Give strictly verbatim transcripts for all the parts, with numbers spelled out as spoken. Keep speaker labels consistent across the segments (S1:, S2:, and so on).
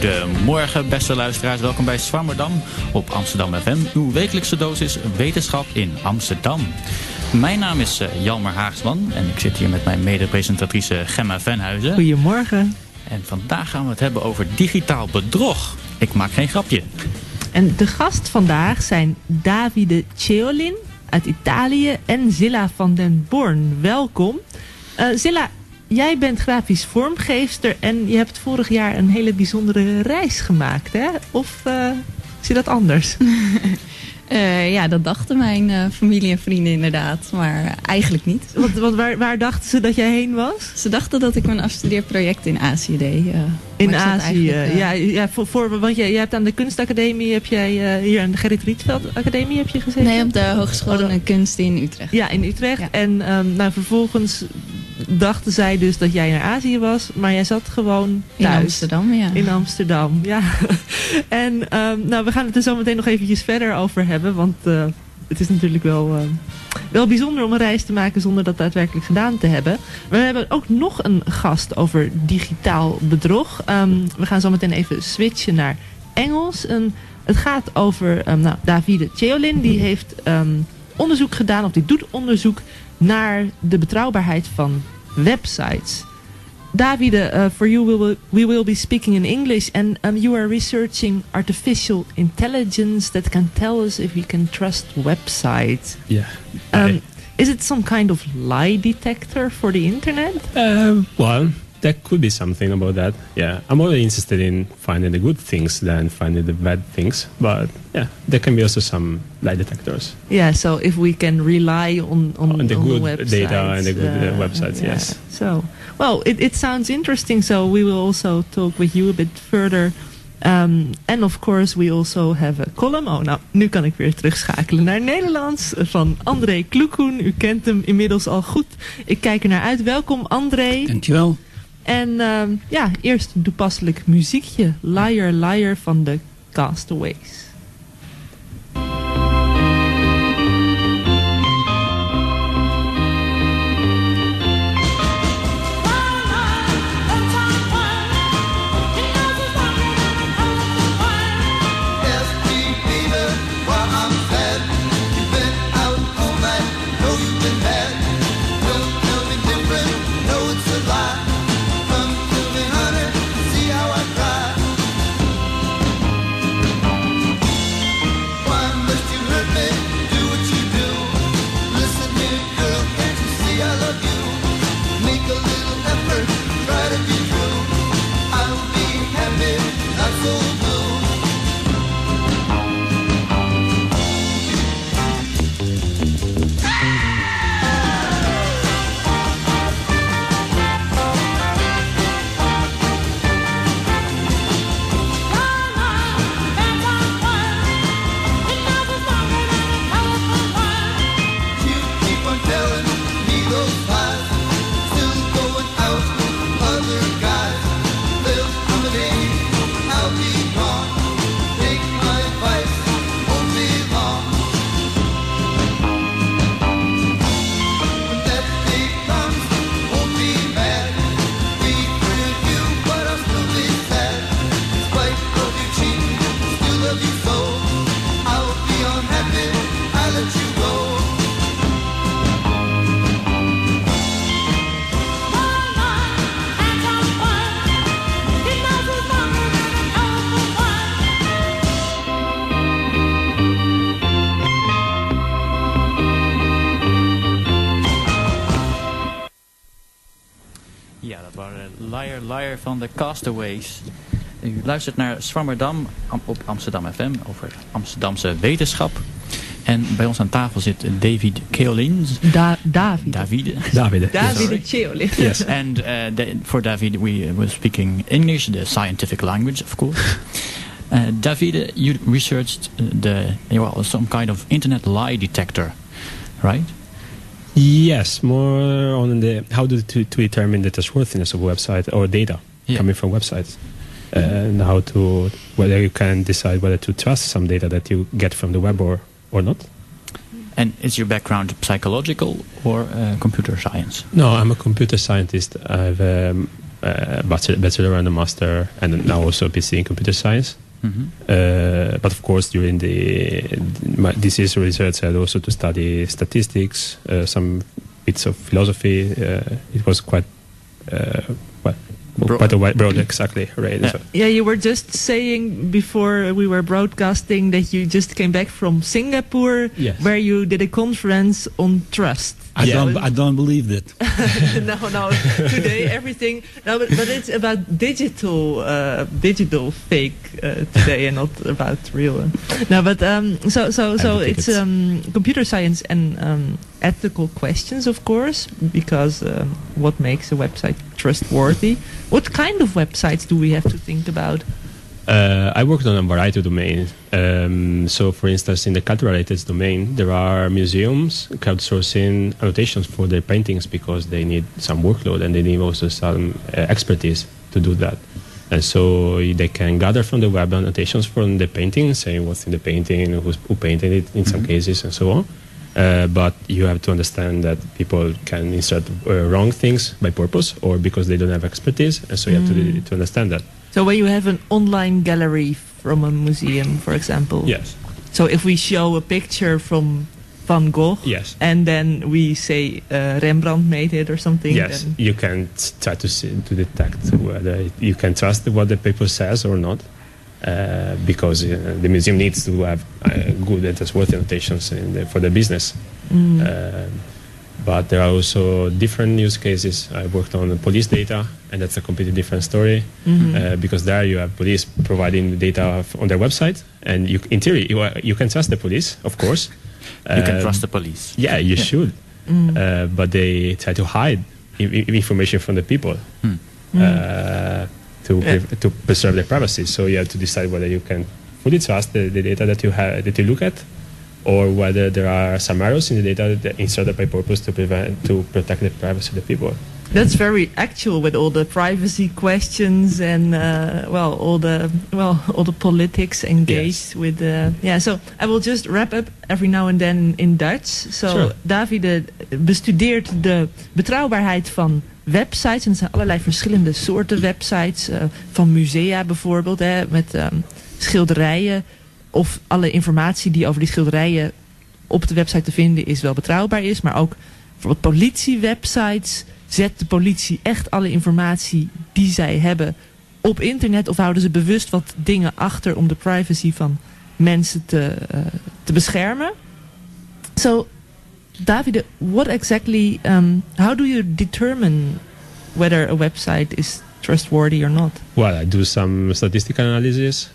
S1: Goedemorgen, beste luisteraars. Welkom bij Swammerdam op Amsterdam F M. Uw wekelijkse dosis wetenschap in Amsterdam. Mijn naam is uh, Jalmar Haagsman en ik zit hier met mijn mede-presentatrice Gemma Venhuizen.
S2: Goedemorgen.
S1: En vandaag gaan we het hebben over digitaal bedrog. Ik maak geen grapje.
S2: En de gast vandaag zijn Davide Ceolin uit Italië en Zilla van den Born. Welkom. Uh, Zilla, jij bent grafisch vormgeefster en je hebt vorig jaar een hele bijzondere reis gemaakt, hè? Of uh, zie je dat anders?
S3: Uh, ja, dat dachten mijn uh, familie en vrienden inderdaad, maar eigenlijk niet.
S2: Want, want waar, waar dachten ze dat jij heen was?
S3: Ze dachten dat ik mijn afstudeerproject in Azië deed. Uh,
S2: in Azië, uh, ja,
S3: uh,
S2: ja voor, voor, want jij, jij hebt aan de kunstacademie, heb jij uh, hier aan de Gerrit Rietveld Academie heb je gezeten?
S3: Nee, op de Hogeschool
S2: oh,
S3: in Kunst in Utrecht.
S2: Ja, in Utrecht. Ja. En um, nou, vervolgens dachten zij dus dat jij naar Azië was, maar jij zat gewoon thuis.
S3: In Amsterdam, ja.
S2: In Amsterdam, ja. En um, nou, we gaan het er zo meteen nog eventjes verder over hebben, want uh, het is natuurlijk wel, uh, wel bijzonder om een reis te maken zonder dat daadwerkelijk gedaan te hebben. We hebben ook nog een gast over digitaal bedrog. Um, we gaan zo meteen even switchen naar Engels. En het gaat over um, nou, Davide Ceolin, die heeft um, onderzoek gedaan, of die doet onderzoek naar de betrouwbaarheid van websites. Davide, uh, for you we will, we will be speaking in English, and um, you are researching artificial intelligence that can tell us if we can trust websites.
S4: Yeah.
S2: Um, is it some kind of lie detector for the internet?
S4: Uh, well, there could be something about that. Yeah, I'm always interested in finding the good things than finding the bad things. But yeah, there can be also some lie detectors.
S2: Yeah, so if we can rely on on,
S4: on the
S2: on
S4: good
S2: the websites,
S4: data and the good uh,
S2: uh,
S4: websites,
S2: yeah.
S4: yes.
S2: So, well, it, it sounds interesting. So we will also talk with you a bit further. Um, and of course we also have a column. Oh, nou, nu kan ik weer terugschakelen naar Nederlands. Van André Kloekoen. U kent hem inmiddels al goed. Ik kijk er naar uit. Welkom, André.
S5: Dankjewel.
S2: En um, ja, eerst een toepasselijk muziekje. Liar, Liar van de Castaways.
S1: Liar Liar van de Castaways. U luistert naar Swammerdam op Amsterdam F M over Amsterdamse wetenschap. En bij ons aan tafel zit David Ceolin.
S2: Da Davide.
S1: Davide.
S4: Davide.
S2: Davide Ceolin.
S4: Yes.
S1: And uh, the, for David we were speaking English, the scientific language, of course. Uh, Davide, you researched the well, some kind of internet lie detector, right?
S4: Yes, more on the how to, to, to determine the trustworthiness of a website or data yeah. coming from websites. Uh, and how to, whether you can decide whether to trust some data that you get from the web or, or not.
S1: And is your background psychological or uh, computer science?
S4: No, I'm a computer scientist. I've um, uh, bachelor, bachelor and a master, and now also a P C in computer science.
S1: Mm-hmm.
S4: Uh, but of course, during the my thesis research, I had also to study statistics, uh, some bits of philosophy. Uh, it was quite, uh, quite,
S1: Bro-
S4: quite a wide, broad, exactly, right.
S1: Yeah.
S4: So,
S2: Yeah, you were just saying before we were broadcasting that you just came back from Singapore,
S5: Yes.
S2: where you did a conference on trust.
S5: I
S4: Yeah.
S5: don't. I don't believe that.
S2: no, no. Today everything. No, but, but it's about digital, uh, digital fake uh, today, and not about real. uh. No, but um, so so so
S5: don't think
S2: it's
S5: it's-
S2: um, computer science and um, ethical questions, of course, because um, what makes a website trustworthy? What kind of websites do we have to think about?
S4: Uh, I worked on a variety of domains. Um, so, for instance, in the cultural heritage domain, there are museums crowdsourcing annotations for their paintings because they need some workload and they need also some uh, expertise to do that. And so they can gather from the web annotations from the painting, saying what's in the painting, who's, who painted it in some cases, and so on. Uh, but you have to understand that people can insert uh, wrong things by purpose or because they don't have expertise, and so you have to, to understand that.
S2: So when you have an online gallery from a museum, for example.
S4: Yes.
S2: So if we show a picture from Van Gogh,
S4: Yes.
S2: and then we say uh, Rembrandt made it or something.
S4: Yes,
S2: then
S4: you can t- try to see, to detect whether you can trust what the paper says or not, uh, because uh, the museum needs to have uh, good and trustworthy annotations in the, for the business. Uh, but there are also different use cases. I worked on police data, and that's a completely different story, uh, because there you have police providing data f- on their website, and you, in theory, you, are, you can trust the police, of course.
S1: You can
S4: Um,
S1: trust the police.
S4: Yeah, you should. Uh, but they try to hide I- I- information from the people
S1: Hmm.
S4: uh, to pre- to preserve their privacy. So you have to decide whether you can fully trust the, the data that you have that you look at, or whether there are some errors in the data that inserted by purpose to prevent to protect the privacy of the people.
S2: that's very actual with all the privacy questions and uh, well, all the well, all the politics engaged
S4: Yes.
S2: with. Uh, yeah, so I will just wrap up every now and then in Dutch. So
S4: Sure.
S2: Davide bestudeert de betrouwbaarheid van websites. En er zijn allerlei verschillende soorten websites. Uh, van musea bijvoorbeeld, hè, met um, schilderijen. Of alle informatie die over die schilderijen op de website te vinden is wel betrouwbaar is. Maar ook bijvoorbeeld politiewebsites. Zet de politie echt alle informatie die zij hebben op internet? Of houden ze bewust wat dingen achter om de privacy van mensen te, uh, te beschermen? So, Davide, what exactly, um, how do you determine whether a website is trustworthy or not?
S4: Well, I do some statistical analysis,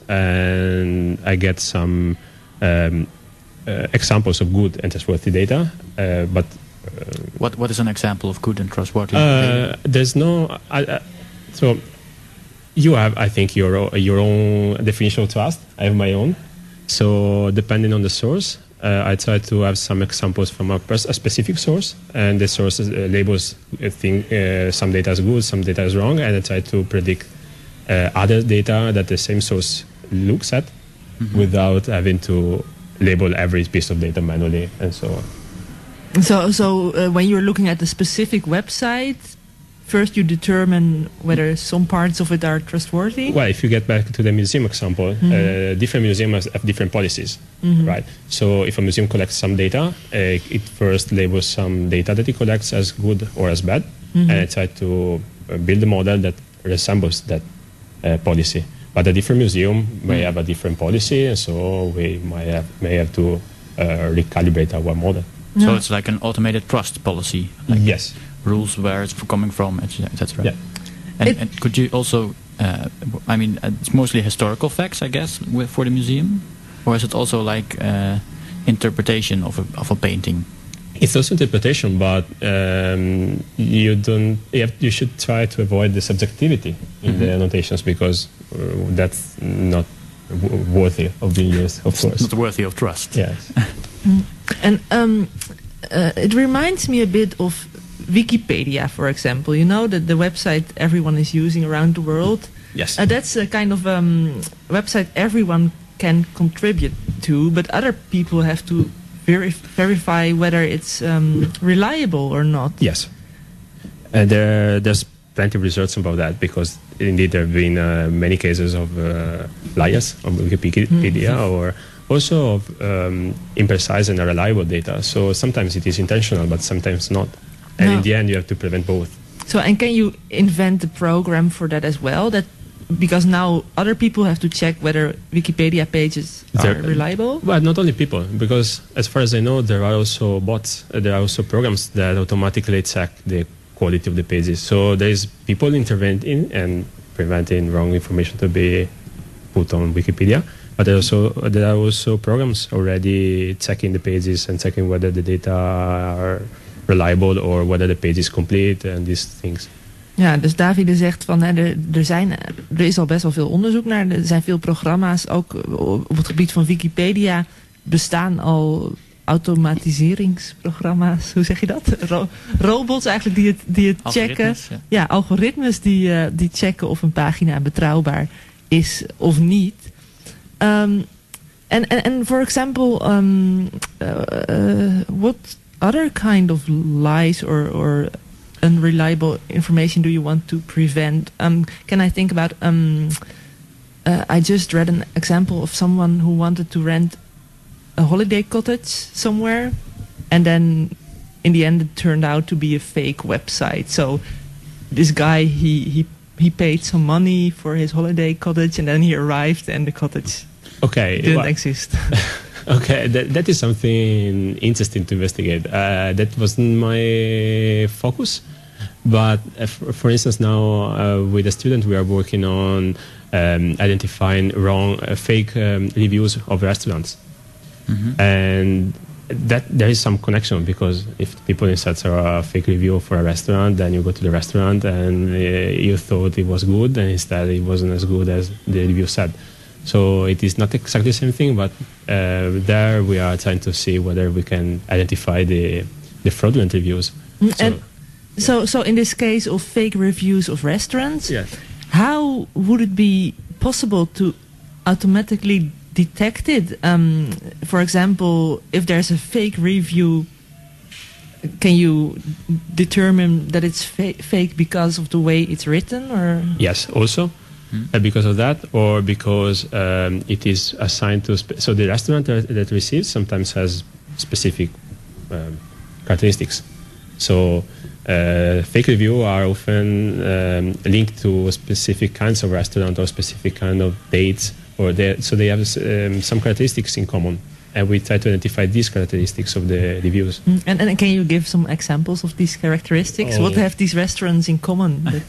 S4: and I get some um, uh, examples of good and trustworthy data, uh, but
S1: What What is an example of good and trustworthy?
S4: Uh, there's no. I, I, so you have, I think, your o- your own definition of trust. I have my own. So depending on the source, uh, I try to have some examples from a, pers- a specific source, and the source uh, labels uh, thing, uh, some data as good, some data as wrong, and I try to predict uh, other data that the same source looks at, without having to label every piece of data manually and so on.
S2: So, so uh, when you're looking at a specific website, first you determine whether some parts of it are trustworthy.
S4: Well, if you get back to the museum example, uh, different museums have different policies, right? So if a museum collects some data, uh, it first labels some data that it collects as good or as bad, and it tries to uh, build a model that resembles that uh, policy. But a different museum may have a different policy, and so we might have, may have to uh, recalibrate our model.
S1: So it's like an automated trust policy. Like
S4: Yes.
S1: rules where it's coming from, et cetera.
S4: Yeah.
S1: And,
S2: It-
S1: and could you also, uh, I mean, uh, it's mostly historical facts, I guess, wi- for the museum? Or is it also like uh, interpretation of a, of a painting?
S4: It's also interpretation, but um, you don't. You, have, you should try to avoid the subjectivity in the annotations, because uh, that's not w- worthy of being used, of
S1: It's
S4: course.
S1: not worthy of trust.
S4: Yes.
S2: And um, uh, it reminds me a bit of Wikipedia, for example. You know, that the website everyone is using around the world.
S4: Yes.
S2: Uh, that's a kind of um, website everyone can contribute to, but other people have to verif- verify whether it's um, reliable or not.
S4: Yes. And there, there's plenty of research about that because indeed there have been uh, many cases of uh, liars on Wikipedia mm-hmm. or also of um, imprecise and unreliable data. So sometimes it is intentional, but sometimes not. And no. in the end, you have to prevent both.
S2: So, and can you invent a program for that as well? That because now other people have to check whether Wikipedia pages are there, reliable?
S4: Well, not only people, because as far as I know, there are also bots, uh, there are also programs that automatically check the quality of the pages. So there is people intervening and preventing wrong information to be put on Wikipedia. But there, also, there are also programs already checking the pages and checking whether the data are reliable or whether the page is complete and these things.
S2: Ja, dus Davide zegt van hè, er, er, zijn, er is al best wel veel onderzoek naar. Er zijn veel programma's, ook op het gebied van Wikipedia bestaan al automatiseringsprogramma's. Hoe zeg je dat? Ro- robots eigenlijk die het, die het checken. Ja. ja, algoritmes die, uh, die checken of een pagina betrouwbaar is of niet. Um, and, and, and for example, um, uh, uh, what other kind of lies or, or unreliable information do you want to prevent? Um, can I think about... Um, uh, I just read an example of someone who wanted to rent a holiday cottage somewhere, and then in the end it turned out to be a fake website. So this guy, he, he, he paid some money for his holiday cottage, and then he arrived and the cottage
S4: okay,
S2: didn't
S4: well, exist.
S2: Okay,
S4: that, that is something interesting to investigate. Uh, that wasn't my focus. But uh, for, for instance, now uh, with a student, we are working on um, identifying wrong, uh, fake um, reviews of restaurants. Mm-hmm. And that there is some connection, because if people insert a fake review for a restaurant, then you go to the restaurant and uh, you thought it was good, and instead it wasn't as good as the review said. So it is not exactly the same thing, but uh, there we are trying to see whether we can identify the the fraudulent reviews.
S2: Mm, so, and so, so in this case of fake reviews of restaurants,
S4: yes.
S2: How would it be possible to automatically detect it? Um, for example, if there's a fake review, can you determine that it's fa- fake because of the way it's written, or?
S4: Yes, also. Hmm. Uh, because of that, or because um, it is assigned to... Spe- so the restaurant that, that receives sometimes has specific um, characteristics. So uh, fake reviews are often um, linked to specific kinds of restaurant or specific kind of dates, or they, so they have um, some characteristics in common. And we try to identify these characteristics of the reviews.
S2: Mm. And, and can you give some examples of these characteristics? Oh. What have these restaurants in common? That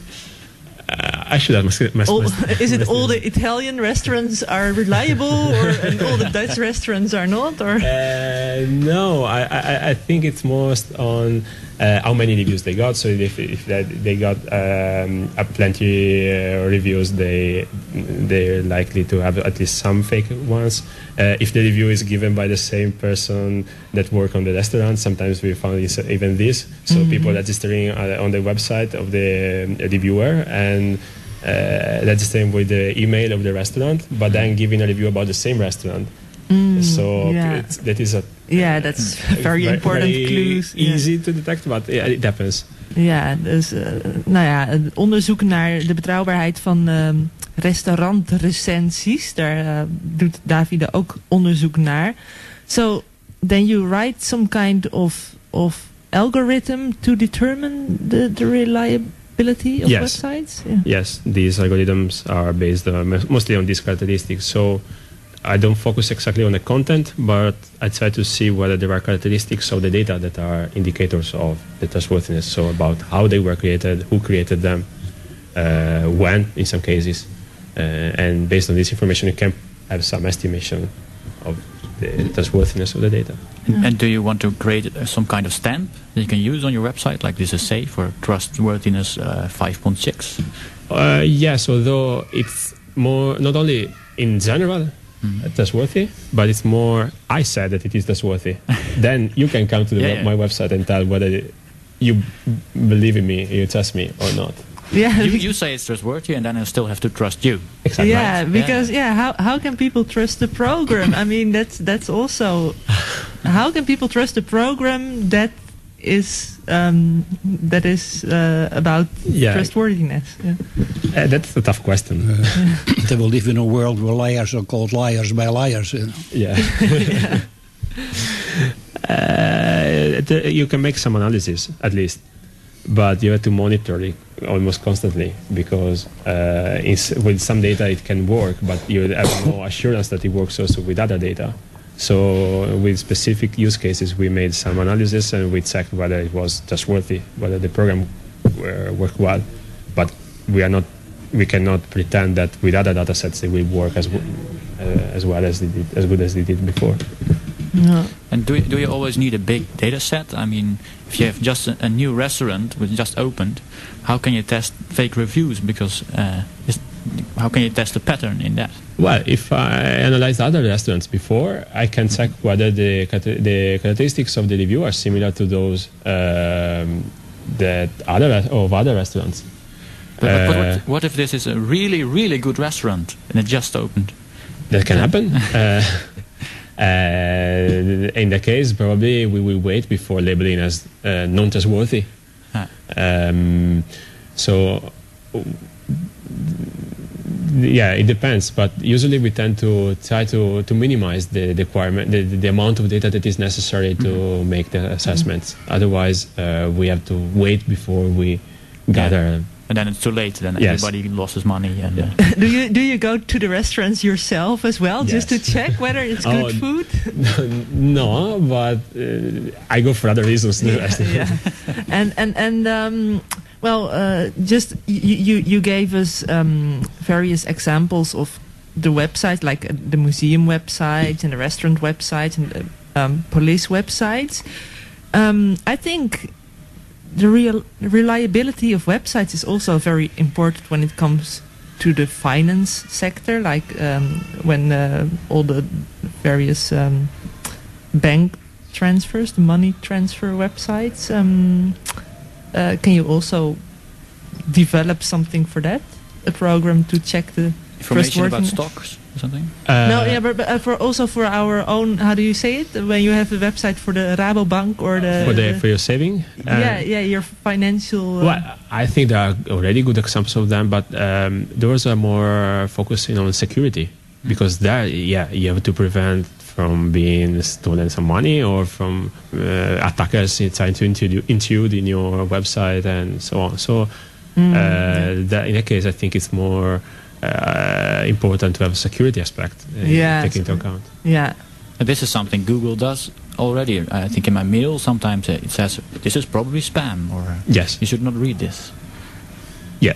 S4: Uh, I should have my, my,
S2: all,
S4: my
S2: Is it all the Italian restaurants are reliable, or and all the Dutch restaurants are not? Or
S4: uh, no, I, I I think it's most on uh, how many reviews they got. So if if that they got um, a plenty uh, reviews, they they're likely to have at least some fake ones. Uh, if the review is given by the same person that work on the restaurant, sometimes we found this, even this. So mm-hmm. people registering on the website of the reviewer and uh, registering with the email of the restaurant, but then giving a review about the same restaurant. Mm, so
S2: yeah.
S4: it's, that is a
S2: yeah, that's very, very important
S4: very
S2: clues.
S4: Easy
S2: yeah.
S4: to detect, but yeah, it happens.
S2: Ja, dus uh, nou ja, het onderzoek naar de betrouwbaarheid van um, restaurantrecensies, daar uh, doet Davide ook onderzoek naar. So then you write some kind of of algorithm to determine the, the reliability of
S4: yes.
S2: websites? Yeah.
S4: Yes, these algorithms are based uh, mostly on these characteristics. So I don't focus exactly on the content, but I try to see whether there are characteristics of the data that are indicators of the trustworthiness. So about how they were created, who created them, uh, when, in some cases. Uh, and based on this information, you can have some estimation of the trustworthiness of the data.
S1: And, and do you want to create uh, some kind of stamp that you can use on your website, like this is safe for trustworthiness uh, five point six?
S4: Uh, yes, although it's more, not only in general, Mm-hmm. trustworthy, but it's more I said that it is trustworthy. Then you can come to the
S1: yeah,
S4: web,
S1: yeah.
S4: my website and tell whether you believe in me, you trust me or not.
S2: Yeah,
S1: you, you say it's trustworthy, and then I still have to trust you.
S4: Exactly.
S2: Yeah,
S1: right?
S2: because yeah. yeah, how how can people trust the program? I mean, that's that's also how can people trust a program that is um, that is uh, about
S4: Yeah.
S2: trustworthiness? Yeah.
S4: Uh, that's a tough question.
S5: Uh, they will live in a world where liars are called liars by liars. You know?
S4: Yeah. uh, the, you can make some analysis at least, but you have to monitor it almost constantly because uh, in, s- with some data it can work, but you have no assurance that it works also with other data. So with specific use cases, we made some analysis and we checked whether it was trustworthy, whether the program uh, worked well. But we are not, we cannot pretend that with other data sets it will work as w- uh, as well as they did, as good as they did before.
S2: No.
S1: And do you, do you always need a big data set? I mean, if you have just a, a new restaurant which just opened, how can you test fake reviews? Because uh, is, how can you test the pattern in that?
S4: Well, if I analyzed other restaurants before, I can check whether the cat- the characteristics of the review are similar to those um, that other of other restaurants.
S1: But, but what,
S4: Uh,
S1: what, what if this is a really, really good restaurant and it just opened?
S4: That can happen. uh, uh, in that case, probably we will wait before labeling as uh, non-trustworthy.
S1: Ah.
S4: Um, so, yeah, it depends. But usually we tend to try to, to minimize the, the requirement, the, the amount of data that is necessary to
S1: Mm-hmm.
S4: make the assessments. Otherwise, uh, we have to wait before we gather.
S1: And then it's too late. Then
S4: Yes.
S1: everybody loses money. And,
S4: Yeah.
S1: uh,
S2: Do you do you go to the restaurants yourself as well, just to
S4: Yes.
S2: check whether it's
S4: Oh,
S2: good food?
S4: No, but uh, I go for other reasons. to the restaurant.
S2: yeah. And and and um, well, uh, just you you you gave us um, various examples of the websites, like uh, the museum websites and the restaurant websites and the um, police websites. Um, I think the real reliability of websites is also very important when it comes to the finance sector, like um, when uh, all the various um, bank transfers, the money transfer websites. Um, uh, can you also develop something for that? A program to check the
S1: information about
S2: trustworthiness?
S1: stocks or something?
S4: Uh,
S2: no, yeah, but, but uh, for also for our own. How do you say it? When you have a website for the Rabobank or the
S4: for the for your saving. Uh,
S2: yeah, yeah, your financial. Uh,
S4: Well, I think there are already good examples of them, but um, those are more focusing on security because there, yeah, you have to prevent from being stolen some money or from uh, attackers trying to intrude, intrude in your website and so on. So,
S2: Mm,
S4: uh,
S2: yeah.
S4: that in that case, I think it's more uh, important to have a security aspect uh,
S2: Yeah,
S4: taken into
S2: so-
S4: account.
S2: yeah.
S1: And this is something Google does already. I think in my mail sometimes uh, it says this is probably spam or uh,
S4: Yes.
S1: you should not read this.
S4: Yeah.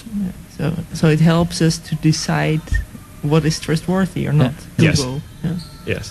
S2: So so it helps us to decide what is trustworthy or not.
S4: Yes.
S2: Google. Yeah.
S4: Yes,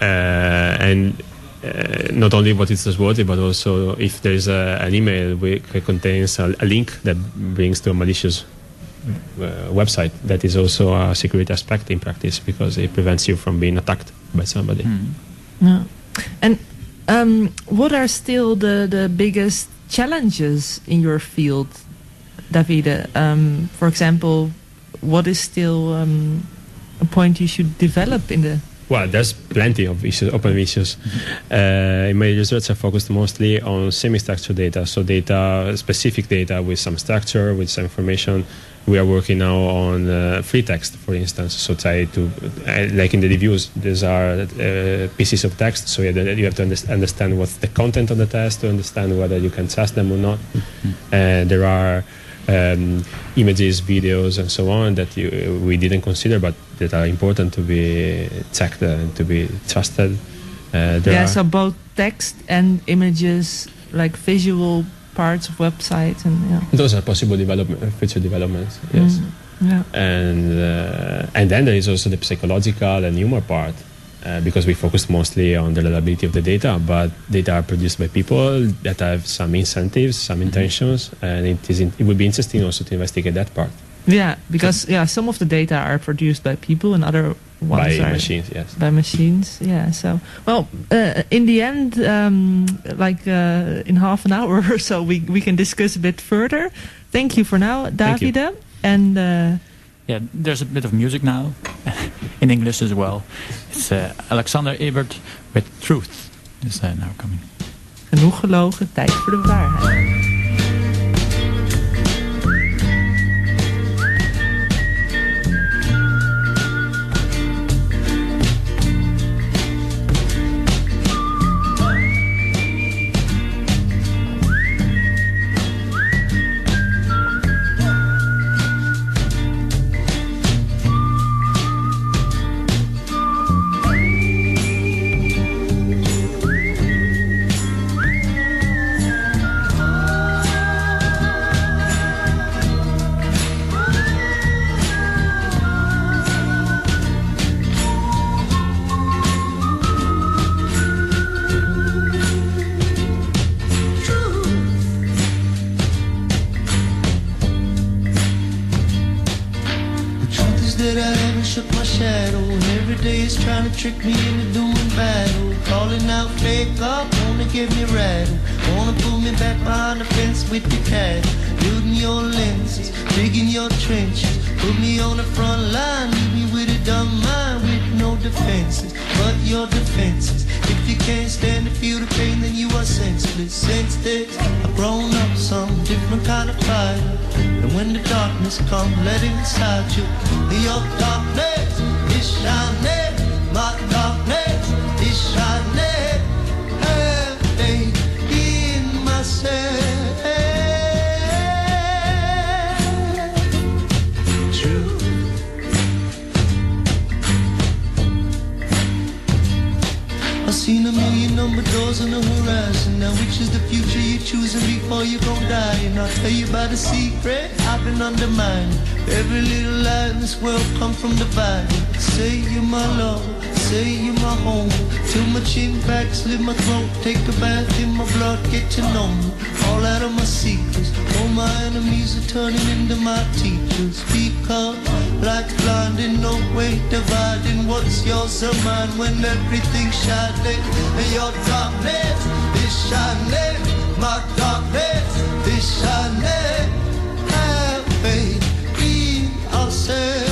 S4: uh, and uh, not only what is trustworthy, but also if there's a, an email which contains a, a link that brings to a malicious uh, website, that is also a security aspect in practice because it prevents you from being attacked by somebody.
S1: Hmm.
S2: Yeah. And um, what are still the, the biggest challenges in your field, Davide? Um, for example, what is still um, a point you should develop in the...
S4: Well, there's plenty of issues, open issues. Uh, in my research, I focused mostly on semi-structured data, so data, specific data with some structure, with some information. We are working now on uh, free text, for instance. So try to, uh, like in the reviews, these are uh, pieces of text. So you have to, you have to under- understand what's the content of the text to understand whether you can trust them or not. And there are um, images, videos, and so on that you, we didn't consider, but that are important to be checked and to be trusted. Uh, there
S2: Yeah,
S4: are,
S2: so both text and images, like visual parts of websites and yeah.
S4: those are possible development, future developments. Yes.
S2: Mm, yeah.
S4: And uh, and then there is also the psychological and humor part, uh, because we focused mostly on the reliability of the data, but data are produced by people that have some incentives, some intentions, and it is in, it would be interesting also to investigate that part
S2: Yeah, because yeah, some of the data are produced by people and other ones
S4: by
S2: are
S4: machines. Yes.
S2: by machines. Yeah. So well, uh, in the end, um, like uh, in half an hour or so, we we can discuss a bit further. Thank you for now,
S4: Thank you.
S2: Davide. And uh,
S1: Yeah, there's a bit of music now, in English as well. It's uh, Alexander Ebert with Truth is uh, now coming.
S2: Genoeg gelogen, tijd voor de waarheid.
S6: Trick me into doing battle, calling out fake up, wanna get me rattled, wanna pull me back behind the fence with the cat, building your lenses, digging your trenches, put me on the front line, leave me with a dumb mind with no defenses, but your defenses, if you can't stand to feel the pain then you are senseless, since this, I've grown up some different kind of fighter, and when the darkness comes, let it inside you, your darkness is shining. My darkness is shining, have faith in myself. True. I've seen a million number doors on the horizon. Now which is the future you're choosing before you gon' die? And I'll tell you about a secret I've been undermining. Every little lie in this world come from the Bible. Say you're my love, say you're my home. Till my chin back, slit my throat, take a bath in my blood, get to know me. All out of my secrets, all my enemies are turning into my teachers. Because life's blinding, no way dividing what's yours or mine when everything's shining. And your darkness is shining, my darkness is shining. Have faith in ourselves.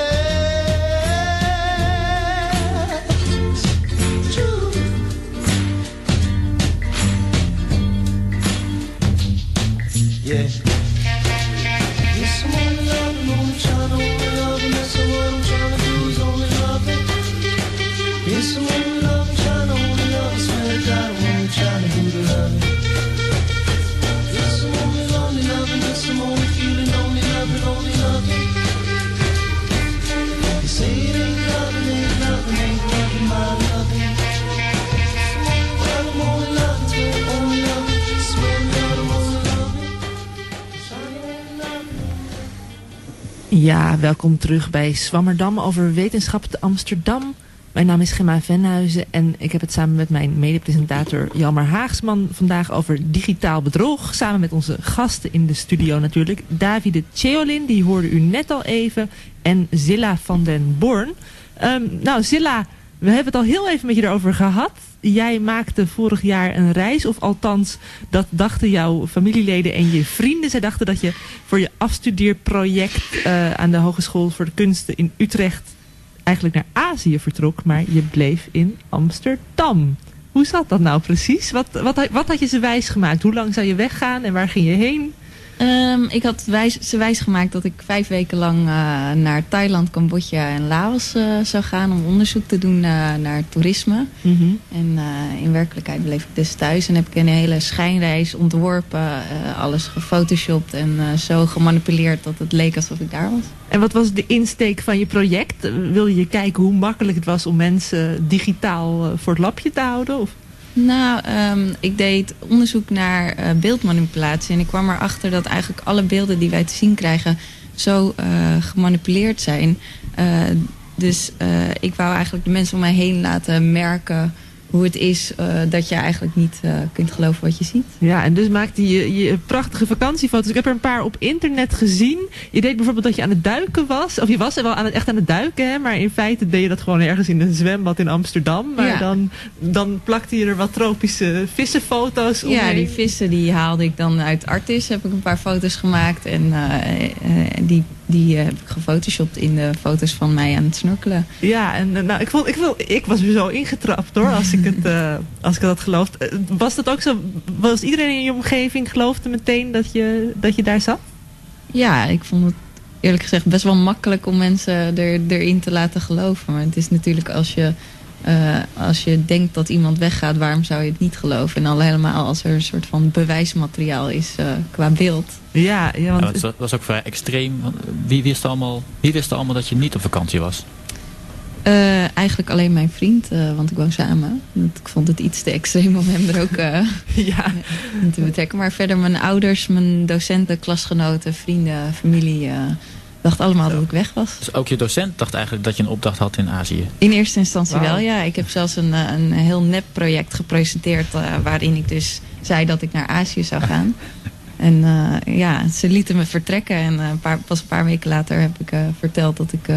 S6: Yeah. Yes, I'm only loving, only trying to only love, and that's what I'm trying to do is only love it. Yes, I'm only loving, trying to only love, I swear to God, I'm only trying to do the loving. Yes, I'm only lonely loving, yes, I'm only feeling only loving, only loving. You say it ain't loving, ain't loving, ain't loving, my loving. Well, I'm only loving, only loving, swear to God, I'm only loving.
S2: Ja, welkom terug bij Swammerdam over wetenschap te Amsterdam. Mijn naam is Gemma Venhuizen en ik heb het samen met mijn medepresentator Jalmar Haagsman vandaag over digitaal bedrog. Samen met onze gasten in de studio natuurlijk. Davide Ceolin, die hoorde u net al even. En Zilla van den Born. Um, nou Zilla, we hebben het al heel even met je erover gehad. Jij maakte vorig jaar een reis, of althans, dat dachten jouw familieleden en je vrienden. Zij dachten dat je voor je afstudeerproject uh, aan de Hogeschool voor de Kunsten in Utrecht eigenlijk naar Azië vertrok, maar je bleef in Amsterdam. Hoe zat dat nou precies? Wat, wat, wat had je ze wijs gemaakt? Hoe lang zou je weggaan en waar ging je heen?
S3: Um, ik had wijs, ze wijs gemaakt dat ik vijf weken lang uh, naar Thailand, Cambodja en Laos uh, zou gaan om onderzoek te doen uh, naar toerisme. Mm-hmm. En uh, in werkelijkheid bleef ik dus thuis en heb ik een hele schijnreis ontworpen, uh, alles gefotoshopt en uh, zo gemanipuleerd dat het leek alsof ik daar was.
S2: En wat was de insteek van je project? Wil je kijken hoe makkelijk het was om mensen digitaal uh, voor het lapje te houden? Of?
S3: Nou, um, ik deed onderzoek naar uh, beeldmanipulatie. En ik kwam erachter dat eigenlijk alle beelden die wij te zien krijgen zo uh, gemanipuleerd zijn. Uh, dus uh, ik wou eigenlijk de mensen om mij heen laten merken hoe het is uh, dat je eigenlijk niet uh, kunt geloven wat je ziet.
S2: Ja, en dus maakte je, je prachtige vakantiefoto's. Ik heb er een paar op internet gezien. Je deed bijvoorbeeld dat je aan het duiken was. Of je was er wel aan het, echt aan het duiken, hè? Maar in feite deed je dat gewoon ergens in een zwembad in Amsterdam. Maar ja. dan, dan plakte je er wat tropische vissenfoto's omheen.
S3: Ja, die vissen die haalde ik dan uit Artis. Heb ik een paar foto's gemaakt. En uh, uh, die die uh, heb ik gefotoshopt in de foto's van mij aan het snorkelen.
S2: Ja, en uh, nou, ik, vond, ik, wil, ik was weer zo ingetrapt hoor, als ik het, uh, als ik dat geloofde. Uh, was dat ook zo? Was iedereen in je omgeving geloofde meteen dat je, dat je daar zat?
S3: Ja, ik vond het eerlijk gezegd best wel makkelijk om mensen er, erin te laten geloven. Maar het is natuurlijk als je, uh, als je denkt dat iemand weggaat, waarom zou je het niet geloven? En al helemaal als er een soort van bewijsmateriaal is uh, qua beeld.
S2: Ja, ja, want...
S1: ja, het was ook vrij extreem. Wie wist allemaal, wie wist allemaal dat je niet op vakantie was?
S3: Uh, eigenlijk alleen mijn vriend, uh, want ik woon samen. Ik vond het iets te extreem om hem er ook uh,
S2: ja.
S3: in te betrekken. Maar verder mijn ouders, mijn docenten, klasgenoten, vrienden, familie... Uh, dachten allemaal Zo. dat ik weg was.
S1: Dus ook je docent dacht eigenlijk dat je een opdracht had in Azië?
S3: In eerste instantie
S2: wow.
S3: wel, ja. Ik heb zelfs een, een heel nep project gepresenteerd... Uh, waarin ik dus zei dat ik naar Azië zou gaan. En uh, ja, ze lieten me vertrekken. En uh, een paar, pas een paar weken later heb ik uh, verteld dat ik... Uh,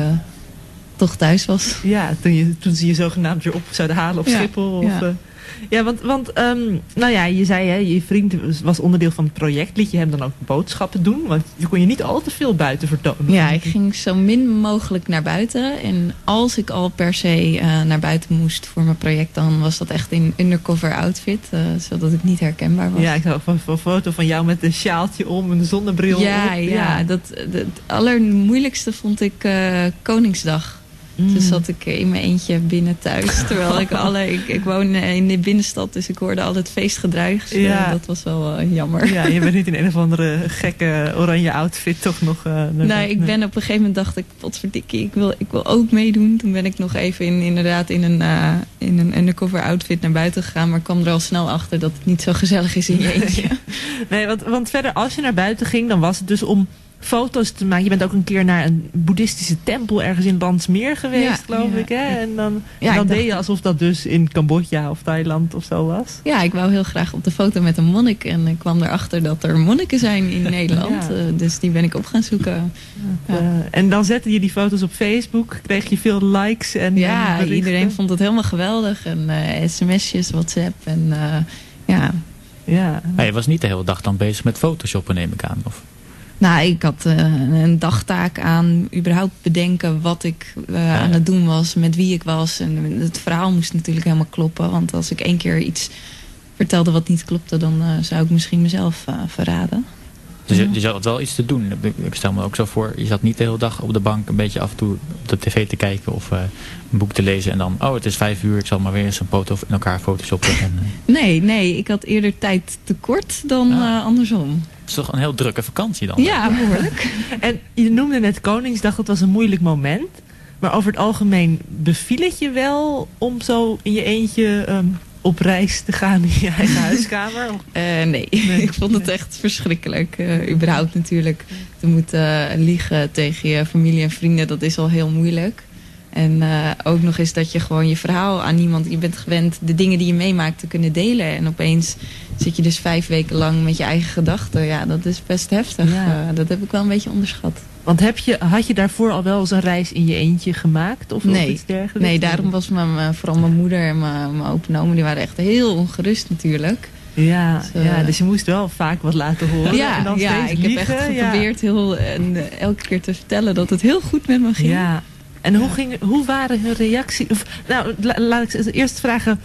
S3: toch thuis was.
S2: Ja, toen, je, toen ze je zogenaamd weer op zouden halen op ja, Schiphol. Of, ja, uh, ja want, want um, nou ja, je zei hè, je vriend was onderdeel van het project. Liet je hem dan ook boodschappen doen? Want je kon je niet al te veel buiten vertonen.
S3: Ja, ik ging zo min mogelijk naar buiten. En als ik al per se uh, naar buiten moest voor mijn project, dan was dat echt in undercover outfit. Uh, zodat ik niet herkenbaar was.
S2: Ja, ik zag een, een foto van jou met een sjaaltje om, een zonnebril
S3: ja,
S2: op.
S3: Ja, ja. Dat, dat, het allermoeilijkste vond ik uh, Koningsdag. Mm. Dus zat ik in mijn eentje binnen thuis. Terwijl ik alle... Ik, ik woon in de binnenstad, dus ik hoorde al het feestgedruis. Ja. Uh, dat was wel uh, jammer.
S2: Ja, je bent niet in een of andere gekke oranje outfit toch nog... Uh,
S3: nee, nee, ik ben op een gegeven moment dacht ik... Potverdikkie, ik wil, ik wil ook meedoen. Toen ben ik nog even in, inderdaad in een, uh, in een undercover outfit naar buiten gegaan. Maar ik kwam er al snel achter dat het niet zo gezellig is in je eentje.
S2: Nee, want, want verder als je naar buiten ging, dan was het dus om... foto's te maken. Je bent ook een keer naar een boeddhistische tempel ergens in Landsmeer geweest, ja, geloof ja. ik. Hè? En dan, ja, en dan deed je alsof dat dus in Cambodja of Thailand of zo was.
S3: Ja, ik wou heel graag op de foto met een monnik. En ik kwam erachter dat er monniken zijn in Nederland. Ja. Uh, dus die ben ik op gaan zoeken.
S2: Ja. Uh, en dan zette je die foto's op Facebook. Kreeg je veel likes. En,
S3: ja,
S2: en
S3: iedereen vond het helemaal geweldig. En uh, sms'jes, WhatsApp. En uh, ja.
S2: ja.
S1: Maar je was niet de hele dag dan bezig met photoshoppen, neem ik aan, of...
S3: Nou, ik had uh, een dagtaak aan überhaupt bedenken wat ik uh, ja. aan het doen was, met wie ik was. En het verhaal moest natuurlijk helemaal kloppen. Want als ik één keer iets vertelde wat niet klopte, dan uh, zou ik misschien mezelf uh, verraden.
S1: Dus je, je had wel iets te doen. Ik stel me ook zo voor, je zat niet de hele dag op de bank een beetje af en toe op de tv te kijken of uh, een boek te lezen. En dan, oh het is vijf uur, ik zal maar weer eens een foto in elkaar photoshoppen. En, uh...
S3: Nee, nee, ik had eerder tijd tekort dan uh, uh, andersom.
S1: Het is toch een heel drukke vakantie dan?
S3: Ja, behoorlijk.
S2: En je noemde net Koningsdag, dat was een moeilijk moment. Maar over het algemeen beviel het je wel om zo in je eentje... Um, op reis te gaan in je eigen huiskamer?
S3: Uh, nee. nee, ik vond het echt verschrikkelijk. Uh, überhaupt natuurlijk te moeten uh, liegen tegen je familie en vrienden, dat is al heel moeilijk. En uh, ook nog eens dat je gewoon je verhaal aan iemand... Je bent gewend de dingen die je meemaakt te kunnen delen. En opeens zit je dus vijf weken lang met je eigen gedachten. Ja, dat is best heftig. Ja. Uh, dat heb ik wel een beetje onderschat.
S2: Want heb je, had je daarvoor al wel eens een reis in je eentje gemaakt? Of,
S3: nee,
S2: of iets dergelijks?
S3: Nee, daarom was mijn, vooral mijn moeder en mijn, mijn opa en oma... die waren echt heel ongerust natuurlijk.
S2: Ja, dus, uh, ja, dus je moest wel vaak wat laten horen.
S3: Ja,
S2: en dan
S3: ja
S2: steeds
S3: ik
S2: liegen.
S3: heb echt geprobeerd ja. heel, en, uh, elke keer te vertellen dat het heel goed met me ging.
S2: Ja. En hoe, ging, hoe waren hun reacties? Of, nou, la, laat ik eerst vragen...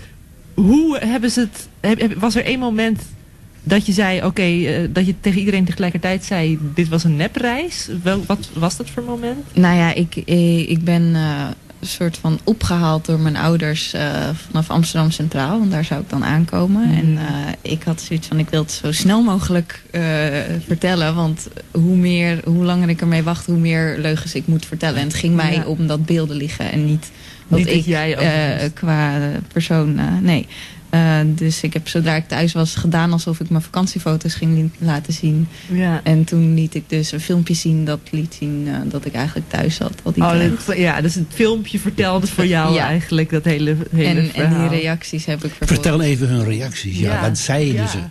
S2: Hoe hebben ze het... Heb, was er één moment dat je zei... Oké, okay, uh, dat je tegen iedereen tegelijkertijd zei... Dit was een nepreis? Wel, wat was dat voor moment?
S3: Nou ja, ik, ik ben... Uh, een soort van opgehaald door mijn ouders uh, vanaf Amsterdam Centraal. Want daar zou ik dan aankomen. Mm. En uh, ik had zoiets van, ik wil het zo snel mogelijk uh, vertellen. Want hoe, meer, hoe langer ik ermee wacht, hoe meer leugens ik moet vertellen. En het ging mij ja. om dat beelden liggen en niet wat
S2: niet
S3: ik
S2: jij
S3: uh, qua persoon... Uh, nee. Uh, dus ik heb zodra ik thuis was gedaan alsof ik mijn vakantiefoto's ging laten zien.
S2: Ja.
S3: En toen liet ik dus een filmpje zien dat liet zien uh, dat ik eigenlijk thuis zat. Al die
S2: oh, dit, ja, dus het filmpje vertelde voor jou ja. eigenlijk dat hele, hele
S3: en,
S2: verhaal.
S3: En die reacties heb ik vervolgens.
S5: Vertel even hun reacties. Ja, ja. Wat zeiden
S2: ja.
S5: ze?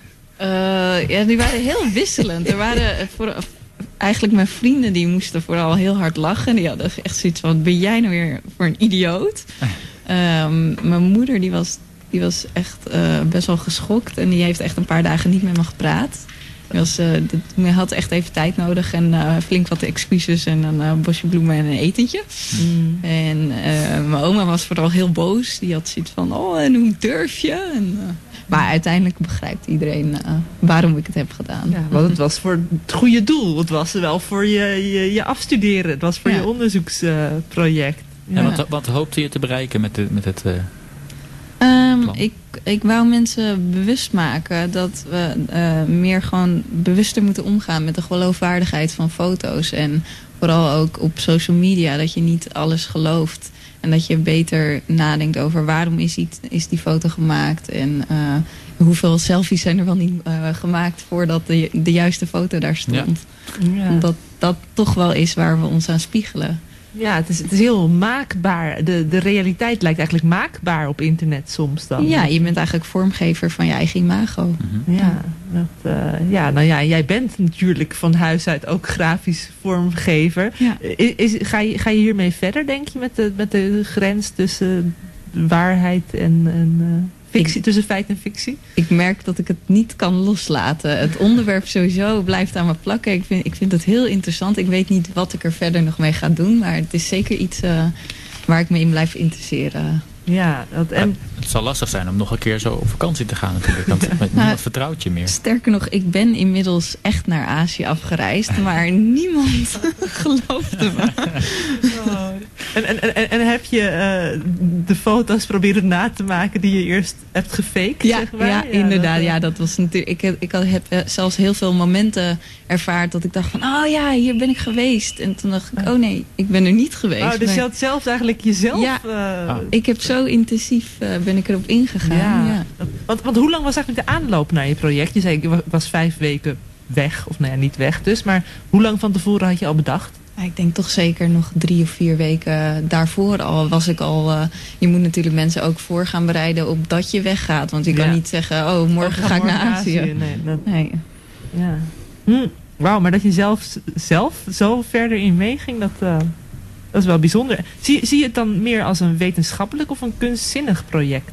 S3: Uh, ja, die waren heel wisselend. Er waren voor, eigenlijk mijn vrienden die moesten vooral heel hard lachen. Die hadden echt zoiets van, wat ben jij nou weer voor een idioot? Um, mijn moeder die was... Die was echt uh, best wel geschokt. En die heeft echt een paar dagen niet met me gepraat. Die, was, uh, dat, die had echt even tijd nodig en uh, flink wat excuses en een uh, bosje bloemen en een etentje. Mm. En uh, mijn oma was vooral heel boos. Die had zoiets van, oh, en hoe durf je? En, uh, maar uiteindelijk begrijpt iedereen uh, waarom ik het heb gedaan.
S2: Ja, want het was voor het goede doel. Het was wel voor je, je, je afstuderen. Het was voor ja. je onderzoeksproject. Uh,
S1: ja. ja, wat, wat hoopte je te bereiken met, de, met het uh,
S3: um, ik, ik wou mensen bewust maken dat we uh, meer gewoon bewuster moeten omgaan met de geloofwaardigheid van foto's. En vooral ook op social media, dat je niet alles gelooft. En dat je beter nadenkt over waarom is die, is die foto gemaakt. En uh, hoeveel selfies zijn er wel niet uh, gemaakt voordat de, de juiste foto daar stond. Ja. Ja. Omdat dat toch wel is waar we ons aan spiegelen.
S2: Ja, het is, het is heel maakbaar. De, de realiteit lijkt eigenlijk maakbaar op internet soms dan.
S3: Ja, je bent eigenlijk vormgever van je eigen imago.
S2: Mm-hmm. Ja, dat, uh, ja, nou ja, jij bent natuurlijk van huis uit ook grafisch vormgever. Ja. Is, is, ga, je, ga je hiermee verder, denk je, met de, met de grens tussen waarheid en, en uh, fictie, ik, tussen feit en fictie?
S3: Ik merk dat ik het niet kan loslaten. Het onderwerp sowieso blijft aan me plakken. Ik vind, ik vind het heel interessant. Ik weet niet wat ik er verder nog mee ga doen. Maar het is zeker iets uh, waar ik me in blijf interesseren.
S2: Ja, dat, en...
S1: Het zal lastig zijn om nog een keer zo op vakantie te gaan natuurlijk. Want niemand nou, vertrouwt je meer.
S3: Sterker nog, ik ben inmiddels echt naar Azië afgereisd. Maar niemand geloofde me.
S2: Oh. En, en, en, en heb je uh, de foto's proberen na te maken die je eerst hebt gefaked?
S3: Ja,
S2: zeg maar?
S3: ja, ja inderdaad. Dat, uh... Ja, dat was natuurlijk. Ik heb, ik heb zelfs heel veel momenten ervaard dat ik dacht van, oh ja, hier ben ik geweest. En toen dacht ik, oh nee, ik ben er niet geweest.
S2: Oh, dus
S3: maar...
S2: je had zelf eigenlijk jezelf...
S3: Ja,
S2: uh...
S3: oh. ik heb zo intensief uh, ben ik erop ingegaan. Ja. Ja.
S2: Want, want hoe lang was eigenlijk de aanloop naar je project? Je zei, ik was vijf weken weg. Of nou ja, niet weg dus. Maar hoe lang van tevoren had je al bedacht?
S3: Ik denk toch zeker nog drie of vier weken daarvoor al was ik al... Uh, je moet natuurlijk mensen ook voor gaan bereiden op dat je weggaat. Want je kan ja. niet zeggen, oh, morgen oh, ga, ga ik naar Azië. Azië.
S2: Nee, dat...
S3: nee.
S2: Ja. Hm. Wauw, maar dat je zelf, zelf zo verder in meeging, dat, uh, dat is wel bijzonder. Zie, zie je het dan meer als een wetenschappelijk of een kunstzinnig project?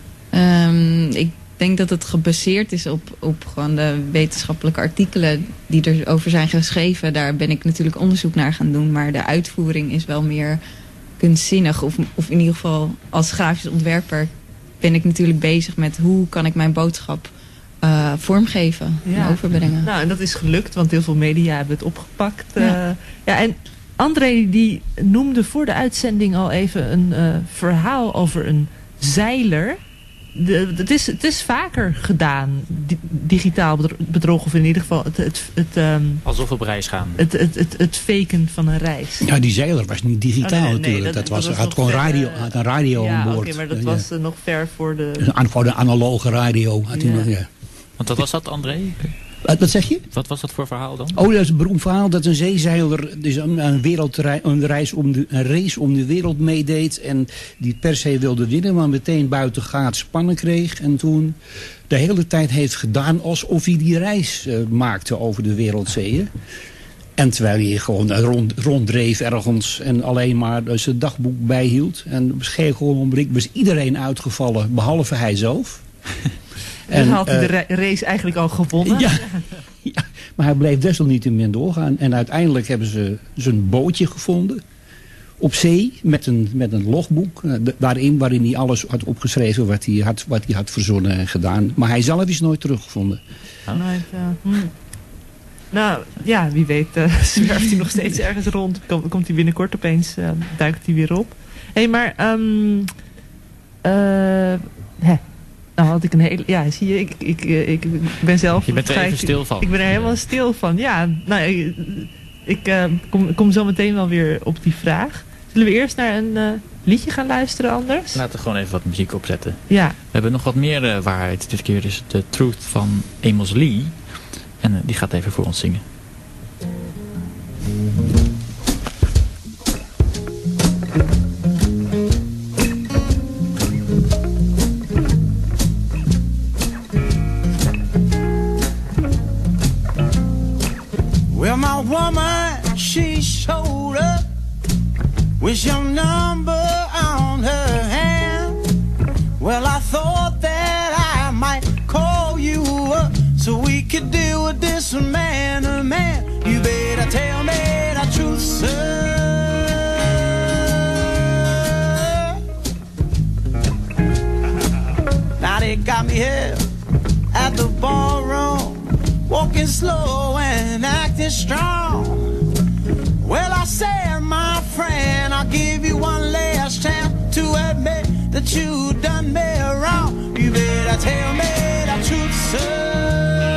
S3: Um, ik denk dat het gebaseerd is op, op gewoon de wetenschappelijke artikelen die erover zijn geschreven. Daar ben ik natuurlijk onderzoek naar gaan doen. Maar de uitvoering is wel meer kunstzinnig. Of, of in ieder geval als grafisch ontwerper ben ik natuurlijk bezig met hoe kan ik mijn boodschap uh, vormgeven ja. en overbrengen.
S2: Nou, en dat is gelukt, want heel veel media hebben het opgepakt. Ja, uh, ja en André die noemde voor de uitzending al even een uh, verhaal over een zeiler. De, het, is, het is vaker gedaan, di digitaal bedrog, of in ieder geval het... het, het um,
S1: alsof op reis gaan.
S2: Het, het, het, het faken van een reis.
S5: Ja, die zeiler was niet digitaal oh, nee, nee, natuurlijk. Nee, dat, dat was, dat was had gewoon ver, radio, had een radio
S2: ja,
S5: aan boord.
S2: Oké, okay, maar dat ja. was uh, nog ver voor de...
S5: Gewoon een analoge radio. Had ja. Nog, ja.
S1: Want wat was dat, André?
S5: Wat, wat zeg je?
S1: Wat was dat voor verhaal dan?
S5: Oh, dat is een beroemd verhaal dat een zeezeiler dus een, een, wereldreis, een, reis om de, een race om de wereld meedeed. En die per se wilde winnen, maar meteen buiten gaat spannen kreeg. En toen de hele tijd heeft gedaan alsof hij die reis uh, maakte over de wereldzeeën. En terwijl hij gewoon rond, ronddreef ergens en alleen maar zijn dagboek bijhield. En op een gegeven moment was iedereen uitgevallen, behalve hij zelf.
S2: En dus had hij uh, de race eigenlijk al gewonnen.
S5: Ja, ja, maar hij bleef desalniettemin doorgaan. En uiteindelijk hebben ze zijn bootje gevonden. Op zee, met een, met een logboek. Uh, daarin, waarin hij alles had opgeschreven wat hij had, wat hij had verzonnen en gedaan. Maar hij zelf is nooit teruggevonden.
S2: Oh. Nooit, uh, hm. Nou, ja, wie weet uh, zwerft hij nog steeds ergens rond. Kom, komt hij binnenkort opeens, uh, duikt hij weer op. Hé, hey, maar... Um, uh, hè. Nou had ik een hele... Ja, zie je, ik, ik, ik, ik ben zelf...
S1: Je bent er even stil van.
S2: Ik ben er helemaal stil van, ja. Nou, ik, ik uh, kom, kom zo meteen wel weer op die vraag. Zullen we eerst naar een uh, liedje gaan luisteren anders?
S1: Laten we gewoon even wat muziek opzetten.
S2: Ja.
S1: We hebben nog wat meer uh, waarheid. Dit keer is het The Truth van Amos Lee. En uh, die gaat even voor ons zingen.
S6: Well, my woman, she showed up with your number on her hand. Well, I thought that I might call you up so we could deal with this
S7: me here at the ballroom, walking slow and acting strong. Well, I said, my friend, I'll give you one last chance to admit that you done me wrong. You better tell me the truth, sir.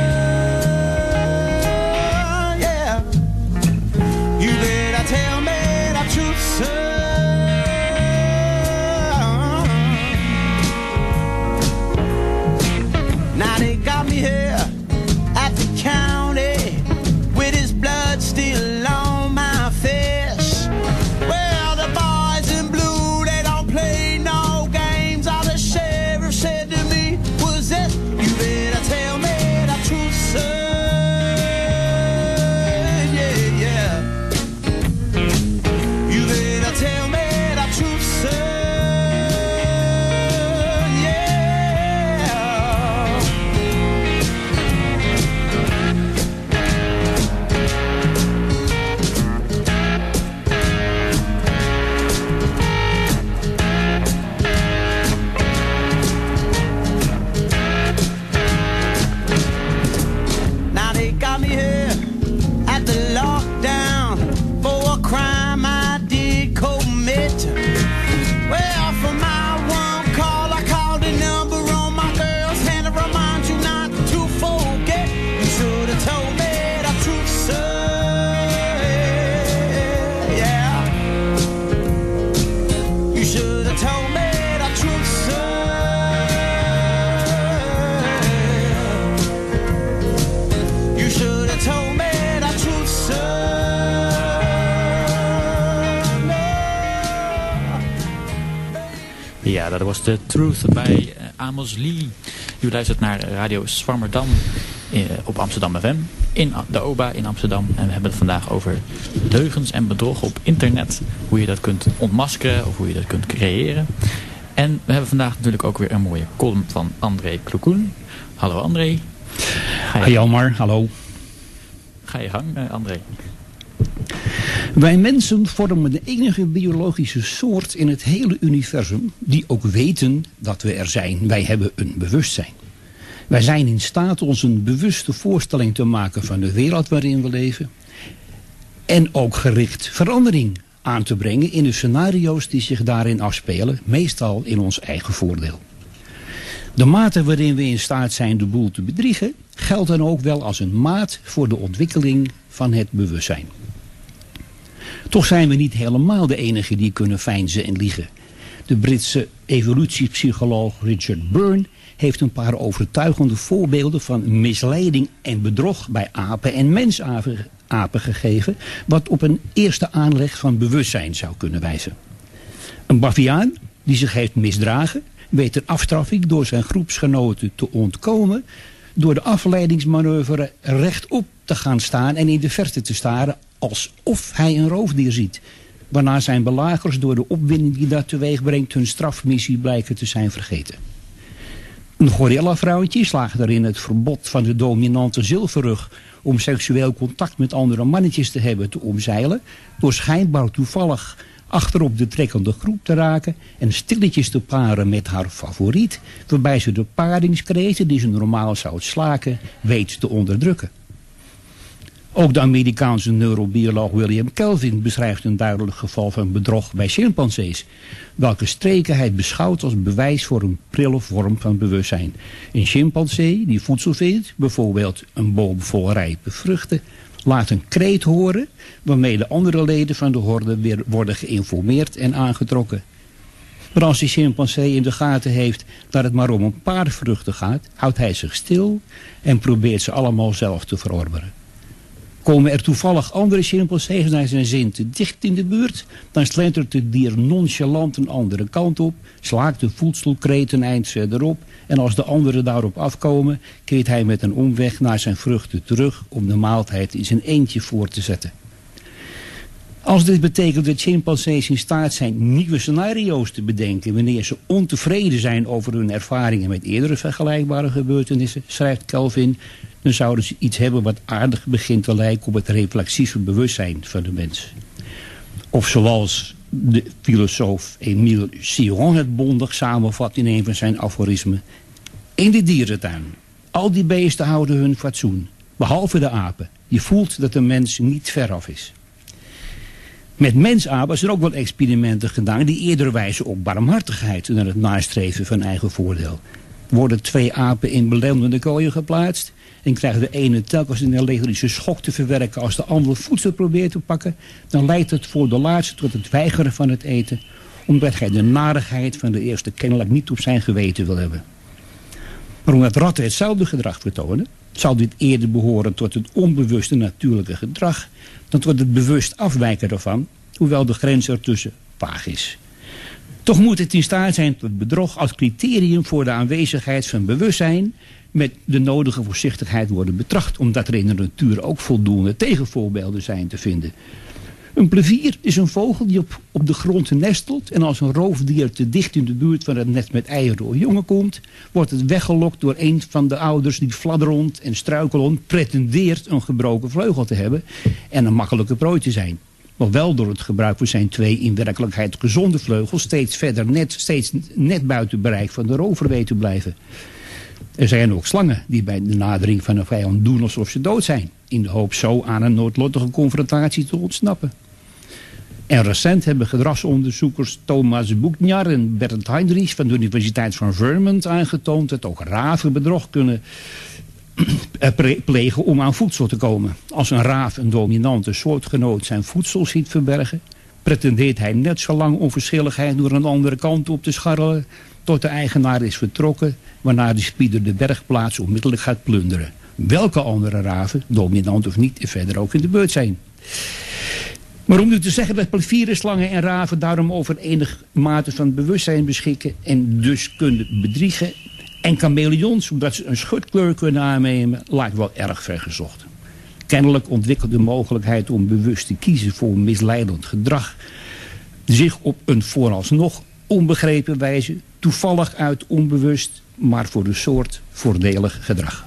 S7: Yeah. You better tell me the truth, sir. Now they got me here at the county with his blood still on my face. Well, the boys in blue, they don't play no games. All the sheriff said to me was this: you better tell me the truth, sir. Yeah, yeah. You better tell me the truth, sir.
S1: Ja, dat was The Truth bij uh, Amos Lee. U luistert naar Radio Swammerdam uh, op Amsterdam F M. In de O B A in Amsterdam. En we hebben het vandaag over leugens en bedrog op internet. Hoe je dat kunt ontmaskeren of hoe je dat kunt creëren. En we hebben vandaag natuurlijk ook weer een mooie column van André Kloekoen. Hallo André.
S5: Hi Jalmar, hallo.
S1: Ga je gang, uh, André.
S5: Wij mensen vormen de enige biologische soort in het hele universum die ook weten dat we er zijn. Wij hebben een bewustzijn. Wij zijn in staat ons een bewuste voorstelling te maken van de wereld waarin we leven. En ook gericht verandering aan te brengen in de scenario's die zich daarin afspelen. Meestal in ons eigen voordeel. De mate waarin we in staat zijn de boel te bedriegen geldt dan ook wel als een maat voor de ontwikkeling van het bewustzijn. Toch zijn we niet helemaal de enige die kunnen veinzen en liegen. De Britse evolutiepsycholoog Richard Byrne heeft een paar overtuigende voorbeelden van misleiding en bedrog bij apen en mensapen gegeven, wat op een eerste aanleg van bewustzijn zou kunnen wijzen. Een baviaan die zich heeft misdragen weet een afstraffing door zijn groepsgenoten te ontkomen door de afleidingsmanoeuvre rechtop te gaan staan en in de verte te staren alsof hij een roofdier ziet. Waarna zijn belagers door de opwinding die dat teweeg brengt hun strafmissie blijken te zijn vergeten. Een gorilla-vrouwtje slaagt erin het verbod van de dominante zilverrug om seksueel contact met andere mannetjes te hebben te omzeilen, door schijnbaar toevallig achterop de trekkende groep te raken en stilletjes te paren met haar favoriet, waarbij ze de paringskreten die ze normaal zou slaken weet te onderdrukken. Ook de Amerikaanse neurobioloog William Kelvin beschrijft een duidelijk geval van bedrog bij chimpansees, welke streken hij beschouwt als bewijs voor een prille vorm van bewustzijn. Een chimpansee die voedsel vindt, bijvoorbeeld een boom vol rijpe vruchten, laat een kreet horen waarmee de andere leden van de horde weer worden geïnformeerd en aangetrokken. Maar als die chimpansee in de gaten heeft dat het maar om een paar vruchten gaat, houdt hij zich stil en probeert ze allemaal zelf te verorberen. Komen er toevallig andere chimpansees naar zijn zin te dicht in de buurt, dan slentert het dier nonchalant een andere kant op, slaakt de voedselkreet een eind verderop en als de anderen daarop afkomen, keert hij met een omweg naar zijn vruchten terug om de maaltijd in zijn eentje voor te zetten. Als dit betekent dat chimpansees in staat zijn nieuwe scenario's te bedenken wanneer ze ontevreden zijn over hun ervaringen met eerdere vergelijkbare gebeurtenissen, schrijft Kelvin, dan zouden ze iets hebben wat aardig begint te lijken op het reflexieve bewustzijn van de mens. Of zoals de filosoof Émile Cioran het bondig samenvat in een van zijn aforismen: In de dierentuin. Al die beesten houden hun fatsoen. Behalve de apen. Je voelt dat de mens niet veraf is. Met mensapen zijn ook wel experimenten gedaan die eerder wijzen op barmhartigheid dan het nastreven van eigen voordeel. Worden twee apen in belendende kooien geplaatst en krijgt de ene telkens een elektrische schok te verwerken als de ander voedsel probeert te pakken, dan leidt het voor de laatste tot het weigeren van het eten, omdat hij de narigheid van de eerste kennelijk niet op zijn geweten wil hebben. Maar omdat ratten hetzelfde gedrag vertonen, zal dit eerder behoren tot het onbewuste natuurlijke gedrag dan tot het bewust afwijken ervan, hoewel de grens ertussen vaag is. Toch moet het in staat zijn tot bedrog als criterium voor de aanwezigheid van bewustzijn met de nodige voorzichtigheid worden betracht, omdat er in de natuur ook voldoende tegenvoorbeelden zijn te vinden. Een plevier is een vogel die op, op de grond nestelt en als een roofdier te dicht in de buurt van het net met eieren of jongen komt, wordt het weggelokt door een van de ouders die fladderend en struikelend pretendeert een gebroken vleugel te hebben en een makkelijke prooi te zijn. Maar wel door het gebruik van zijn twee in werkelijkheid gezonde vleugels steeds verder net, steeds net buiten bereik van de rover weet te blijven. Er zijn ook slangen die bij de nadering van een vijand doen alsof ze dood zijn, in de hoop zo aan een noodlottige confrontatie te ontsnappen. En recent hebben gedragsonderzoekers Thomas Buchner en Bernd Heinrichs van de Universiteit van Vermont aangetoond dat ook raven bedrog kunnen plegen om aan voedsel te komen. Als een raaf een dominante soortgenoot zijn voedsel ziet verbergen, pretendeert hij net zo lang onverschilligheid door een andere kant op te scharrelen tot de eigenaar is vertrokken, waarna de spieder de bergplaats onmiddellijk gaat plunderen. Welke andere raven, dominant of niet, verder ook in de beurt zijn. Maar om nu te zeggen dat plevieren, slangen en raven daarom over enig mate van bewustzijn beschikken en dus kunnen bedriegen, en chameleons, omdat ze een schutkleur kunnen aannemen, lijkt wel erg vergezocht. Kennelijk ontwikkelt de mogelijkheid om bewust te kiezen voor misleidend gedrag zich op een vooralsnog onbegrepen wijze, toevallig uit onbewust, maar voor de soort voordelig gedrag.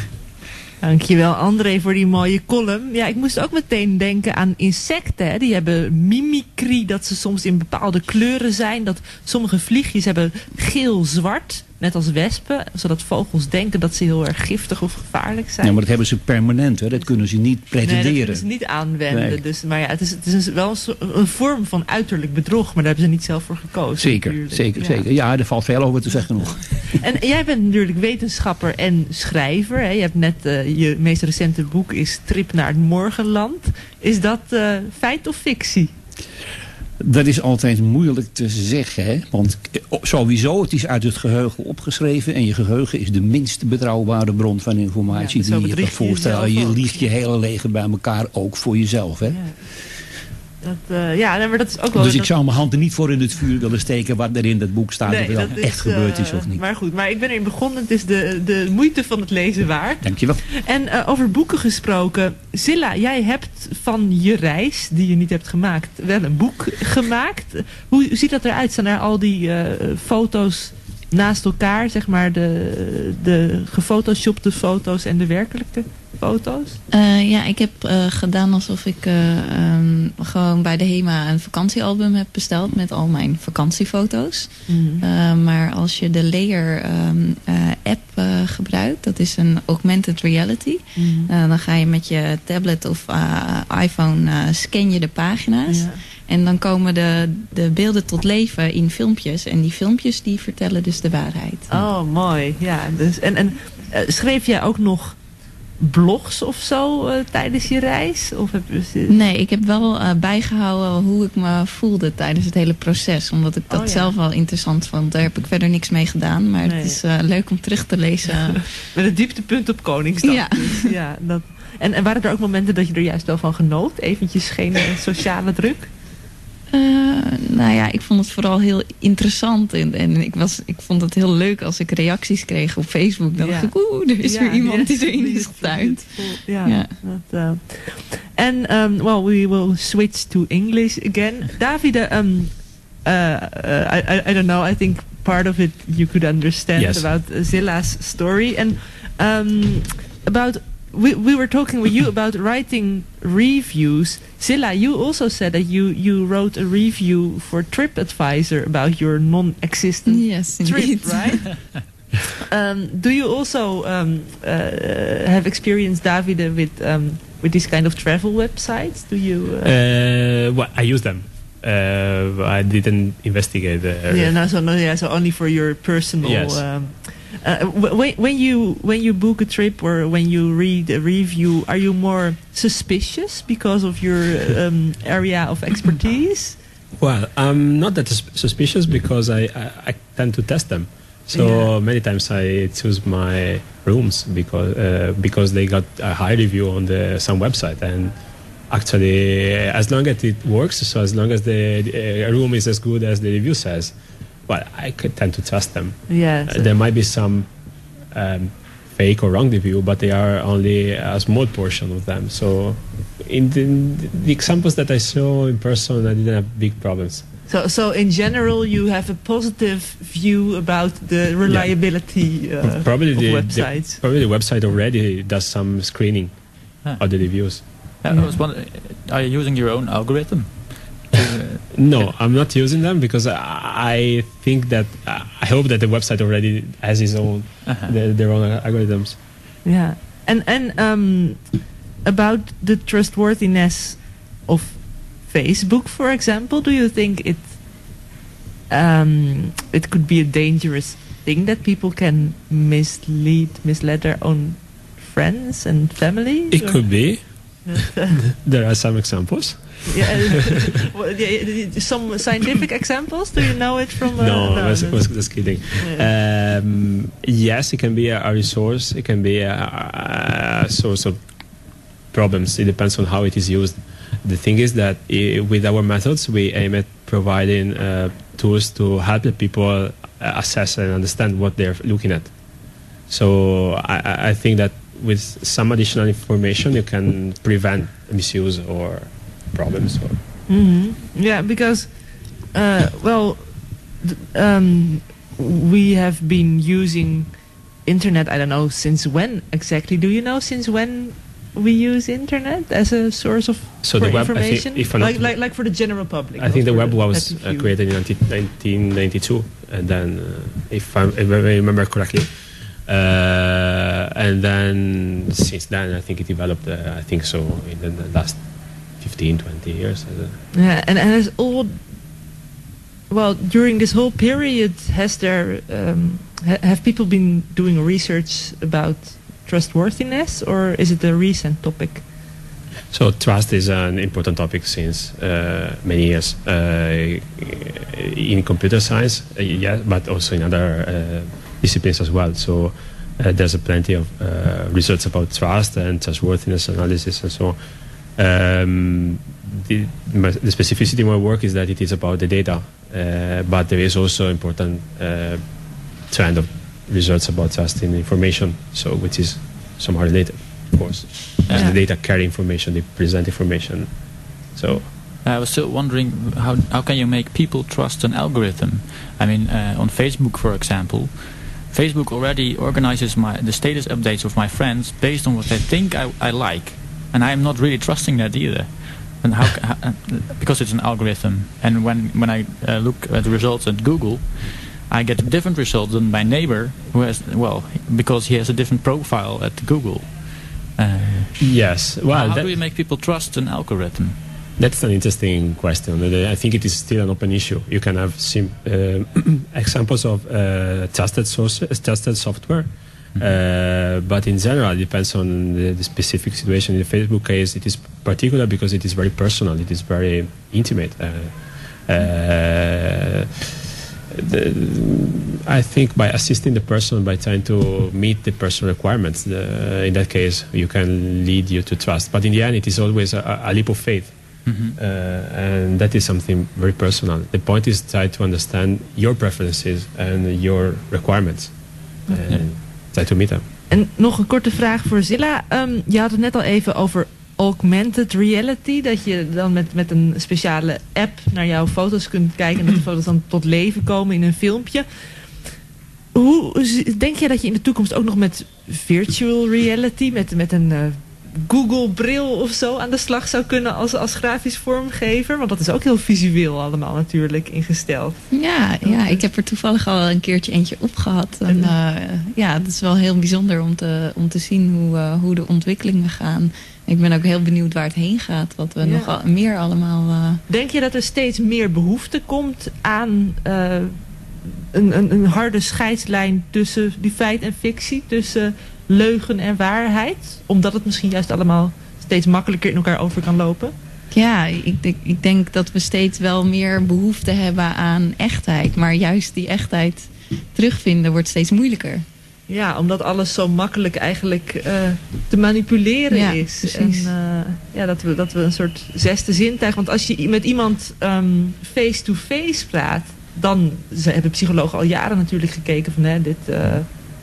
S2: Dankjewel André voor die mooie column. Ja, ik moest ook meteen denken aan insecten. Hè. Die hebben mimicry, dat ze soms in bepaalde kleuren zijn. Dat sommige vliegjes hebben geel-zwart, net als wespen. Zodat vogels denken dat ze heel erg giftig of gevaarlijk zijn.
S5: Ja, maar dat hebben ze permanent. Hè. Dat kunnen ze niet pretenderen.
S2: Nee, dat kunnen ze niet aanwenden.
S5: Nee.
S2: Dus, maar ja, het is, het is een, wel een, een vorm van uiterlijk bedrog. Maar daar hebben ze niet zelf voor gekozen.
S5: Zeker,
S2: natuurlijk.
S5: zeker,
S2: ja.
S5: zeker. Ja, er valt veel over te zeggen nog.
S2: En jij bent natuurlijk wetenschapper en schrijver. Hè? Je hebt net, uh, je meest recente boek is Trip naar het Morgenland. Is dat uh, feit of fictie?
S5: Dat is altijd moeilijk te zeggen. Hè? Want sowieso, het is uit het geheugen opgeschreven. En je geheugen is de minst betrouwbare bron van informatie
S2: ja,
S5: die je kan voorstellen. Je, je liegt je hele leven bij elkaar, ook voor jezelf. Hè?
S2: Ja. Dat, uh, ja, maar dat is ook wel...
S5: Dus ik
S2: dat...
S5: zou mijn hand er niet voor in het vuur willen steken wat er in dat boek staat.
S2: Nee,
S5: of dat
S2: dat
S5: echt
S2: is,
S5: gebeurd is
S2: uh,
S5: of niet.
S2: Maar goed, maar ik ben erin begonnen. Het is de, de moeite van het lezen waard.
S5: Dankjewel.
S2: En uh, over boeken gesproken. Zilla, jij hebt van je reis, die je niet hebt gemaakt, wel een boek gemaakt. Hoe ziet dat eruit? Zijn er al die uh, foto's naast elkaar, zeg maar, de, de gefotoshopte foto's en de werkelijke foto's?
S3: Uh, ja, ik heb uh, gedaan alsof ik uh, um, gewoon bij de HEMA een vakantiealbum heb besteld met al mijn vakantiefoto's. Mm-hmm. Uh, maar als je de Layer um, uh, app uh, gebruikt, dat is een augmented reality. Mm-hmm. Uh, dan ga je met je tablet of uh, iPhone uh, scan je de pagina's. Ja. En dan komen de, de beelden tot leven in filmpjes. En die filmpjes die vertellen dus de waarheid.
S2: Oh, mooi. Ja, dus, en en uh, schreef jij ook nog blogs of zo uh, tijdens je reis? Of heb je...
S3: Nee, ik heb wel uh, bijgehouden hoe ik me voelde tijdens het hele proces. Omdat ik dat oh, ja. zelf wel interessant vond. Daar heb ik verder niks mee gedaan. Maar nee. het is uh, leuk om terug te lezen.
S2: Met het dieptepunt op Koningsdag. Ja. Dus, ja dat... en, en waren er ook momenten dat je er juist wel van genoot? Eventjes geen uh, sociale druk?
S3: Uh, nou ja, ik vond het vooral heel interessant. En, en ik, was, ik vond het heel leuk als ik reacties kreeg op Facebook. Dan ja. dacht ik, oeh, er is ja, weer iemand yes, die erin is getuind.
S2: Ja. ja. uh, en, um, well, we will switch to English again. Davide, um, uh, uh, I, I don't know, I think part of it you could understand yes. about Zilla's story. And um, about... We, we were talking with you about writing reviews. Zilla, you also said that you, you wrote a review for TripAdvisor about your non-existent
S3: yes,
S2: trip,
S3: indeed.
S2: right? Um, do you also um, uh, have experience, Davide, with um, with this kind of travel websites? Do you? Uh...
S4: Uh, well, I use them. Uh, I didn't investigate. Uh,
S2: yeah, no, so no, yeah, so only for your personal.
S4: Yes.
S2: Um, uh, when when you when you book a trip or when you read a review, are you more suspicious because of your um, area of expertise?
S4: Well, I'm not that sus- suspicious because I, I, I tend to test them. So
S2: Yeah.
S4: many times I choose my rooms because uh, because they got a high review on the some website, and actually, as long as it works, so as long as the uh, room is as good as the review says, well, I could tend to trust them.
S2: Yeah.
S4: Uh, there might be some um, fake or wrong review, but they are only a small portion of them. So, in the, the examples that I saw in person, I didn't have big problems.
S2: So, so in general, you have a positive view about the reliability uh,
S4: probably
S2: of
S4: the,
S2: websites.
S4: the probably the website already does some screening
S1: Ah.
S4: of the reviews.
S1: Yeah, I was wondering, are you using your own algorithm? Uh,
S4: No, I'm not using them because I, I think that uh, I hope that the website already has its own
S1: uh-huh.
S4: their, their own algorithms.
S2: Yeah, and and um, about the trustworthiness of Facebook, for example, do you think it um, it could be a dangerous thing that people can mislead mislead their own friends and family?
S4: It
S2: Or-
S4: could be. There are some examples.
S2: Yeah, well, yeah, some scientific examples. Do you know it from? Uh,
S4: no, I was,
S2: no.
S4: was just kidding. Um, yes, it can be a, a resource. It can be a, a source of problems. It depends on how it is used. The thing is that I, with our methods, we aim at providing uh, tools to help the people assess and understand what they're looking at. So I, I think that with some additional information, you can prevent misuse or problems. Or
S2: Mm-hmm. Yeah, because, uh, well, th- um, we have been using internet, I don't know since when exactly. Do you know since when we use internet as a source of
S4: So
S2: for
S4: the web, I think,
S2: information?
S4: if I'm
S2: like,
S4: not-
S2: like, like for the general public.
S4: I
S2: not
S4: think the
S2: for
S4: web was
S2: that
S4: uh,
S2: few.
S4: created in nineteen ninety-two, and then, uh, if, I'm, if I remember correctly, uh, and then since then, I think it developed. Uh, I think so in the, the last fifteen, twenty years. I don't know.
S2: Yeah, and, and has all, well, during this whole period, has there, um, ha- have people been doing research about trustworthiness, or is it a recent topic?
S4: So trust is an important topic since uh, many years uh, in computer science, uh, yeah, but also in other uh, disciplines as well. So uh, there's a plenty of uh, research about trust and trustworthiness analysis and so on. Um, the, my, the specificity of my work is that it is about the data, uh, but there is also important uh, trend of research about trust in information, so which is somehow related, of course. As
S2: Yeah.
S4: the data carry information, they present information. So
S1: I was still wondering how how can you make people trust an algorithm? I mean, uh, on Facebook, for example, Facebook already organizes my the status updates of my friends based on what they think I, I like, and I am not really trusting that either. And how, ca- how because it's an algorithm, and when when I uh, look at the results at Google, I get different results than my neighbor who has, well, because he has a different profile at Google. Uh,
S4: yes, well,
S1: how
S4: that,
S1: do we make people trust an algorithm?
S4: that's an interesting question. I think it is still an open issue. You can have sim- uh, examples of uh, trusted sources, trusted software,
S1: Mm-hmm.
S4: uh, but in general, it depends on the, the specific situation. In the Facebook case, it is particular because it is very personal. It is very intimate. Uh, uh, the, I think by assisting the person, by trying to meet the personal requirements, uh, in that case, you can lead you to trust. But in the end, it is always a, a leap of faith.
S1: Mm-hmm.
S4: Uh, and that is something very personal. The point is try to understand your preferences and your requirements and try to meet them.
S2: En nog een korte vraag voor Zilla. Um, je had het net al even over augmented reality. Dat je dan met, met een speciale app naar jouw foto's kunt kijken. En dat de foto's dan tot leven komen in een filmpje. Hoe z- denk je dat je in de toekomst ook nog met virtual reality, met, met een uh, Google-bril of zo aan de slag zou kunnen als, als grafisch vormgever. Want dat is ook heel visueel allemaal natuurlijk ingesteld.
S3: Ja, ja, ik heb er toevallig al een keertje eentje op gehad. En uh, ja, het is wel heel bijzonder om te, om te zien hoe, uh, hoe de ontwikkelingen gaan. Ik ben ook heel benieuwd waar het heen gaat. Wat we ja. nog al, meer allemaal... Uh...
S2: Denk je dat er steeds meer behoefte komt aan uh, een, een, een harde scheidslijn tussen die feit en fictie? Tussen leugen en waarheid? Omdat het misschien juist allemaal steeds makkelijker in elkaar over kan lopen?
S3: Ja, ik denk, ik denk dat we steeds wel meer behoefte hebben aan echtheid. Maar juist die echtheid terugvinden wordt steeds moeilijker.
S2: Ja, omdat alles zo makkelijk eigenlijk uh, te manipuleren ja, is.
S3: Precies.
S2: En uh, ja, dat we, dat we een soort zesde zintuig... Want als je met iemand um, face-to-face praat... dan ze hebben psychologen al jaren natuurlijk gekeken van... Hè, dit, uh, uh,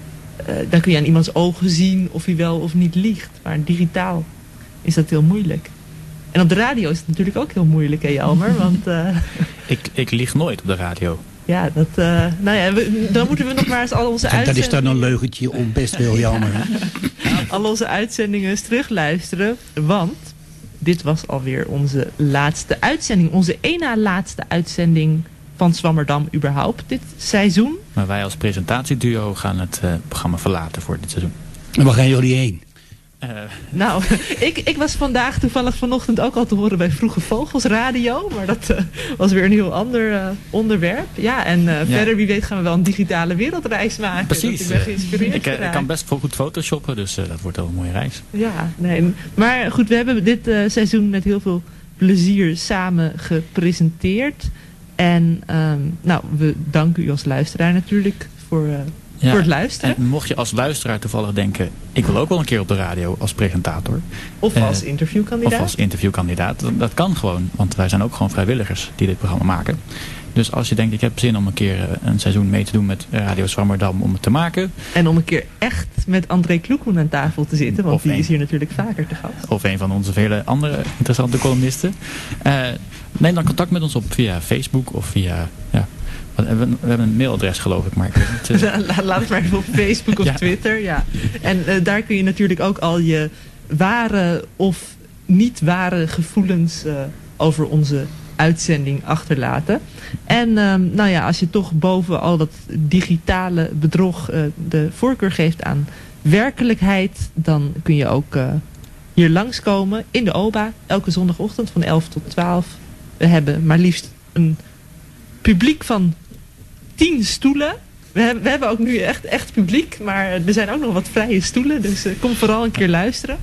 S2: dan kun je aan iemands ogen zien of hij wel of niet liegt. Maar digitaal is dat heel moeilijk. En op de radio is het natuurlijk ook heel moeilijk, hè Jelmer? Want, uh,
S1: ik, ik lieg nooit op de radio.
S2: Ja, dat, uh, nou ja, we, dan moeten we nog maar eens al onze uitzendingen...
S5: Dat is dan een leugentje om best wel jammer.
S2: Ja. Al onze uitzendingen eens terugluisteren. Want dit was alweer onze laatste uitzending. Onze één na laatste uitzending van Zwammerdam überhaupt dit seizoen.
S1: Maar wij als presentatieduo gaan het uh, programma verlaten voor dit seizoen.
S5: En waar gaan jullie heen?
S2: Uh, nou, ik, ik was vandaag toevallig vanochtend ook al te horen bij Vroege Vogels Radio. Maar dat uh, was weer een heel ander uh, onderwerp. Ja, en uh, ja. verder wie weet gaan we wel een digitale wereldreis maken.
S1: Precies.
S2: Ik ben geïnspireerd
S1: ik, ik kan best goed photoshoppen, dus uh, dat wordt wel een mooie reis.
S2: Ja, nee. Maar goed, we hebben dit uh, seizoen met heel veel plezier samen gepresenteerd. En um, nou, we danken u als luisteraar natuurlijk voor... Uh, Ja, voor het luisteren.
S1: En mocht je als luisteraar toevallig denken... ik wil ook wel een keer op de radio als presentator.
S2: Of uh, als interviewkandidaat.
S1: Of als interviewkandidaat. Dat, dat kan gewoon. Want wij zijn ook gewoon vrijwilligers die dit programma maken. Dus als je denkt ik heb zin om een keer uh, een seizoen mee te doen met Radio Zwammerdam om het te maken.
S2: En om een keer echt met André Kloekhoen aan tafel te zitten. Want
S1: of
S2: die
S1: een,
S2: is hier natuurlijk vaker te gast.
S1: Of een van onze vele andere interessante columnisten. Uh, neem dan contact met ons op via Facebook of via... Ja, we hebben, we hebben een mailadres geloof ik, maar ik weet niet. Uh...
S2: Laat, laat het maar even op Facebook of ja. Twitter. Ja. En uh, daar kun je natuurlijk ook al je ware of niet ware gevoelens uh, over onze uitzending achterlaten. En um, nou ja, als je toch boven al dat digitale bedrog uh, de voorkeur geeft aan werkelijkheid, dan kun je ook uh, hier langskomen in de O B A. Elke zondagochtend van elf tot twaalf. We hebben maar liefst een publiek van tien stoelen. We hebben, we hebben ook nu echt, echt publiek, maar er zijn ook nog wat vrije stoelen. Dus uh, kom vooral een keer luisteren.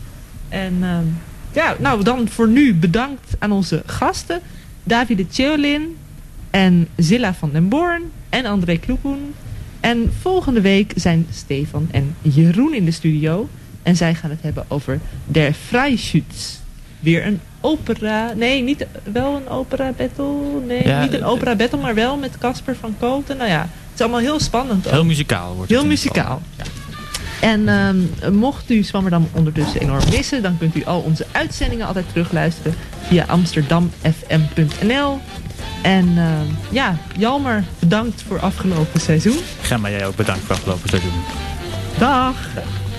S2: En uh, ja, nou dan voor nu bedankt aan onze gasten. Davide Ceolin en Zilla van den Born en André Kloekhoen. En volgende week zijn Stefan en Jeroen in de studio. En zij gaan het hebben over Der Freischütz. Weer een opera. Nee, niet wel een opera battle. Nee, ja, niet een opera battle, maar wel met Casper van Kooten. Nou ja, het is allemaal heel spannend. Ook.
S1: Heel muzikaal wordt het.
S2: Heel muzikaal. Ja. En um, mocht u Zwammerdam ondertussen enorm missen, dan kunt u al onze uitzendingen altijd terugluisteren via amsterdam f m punt n l. En uh, ja, Jalmer, bedankt voor afgelopen seizoen.
S1: Gemma, jij ook bedankt voor afgelopen seizoen.
S2: Dag!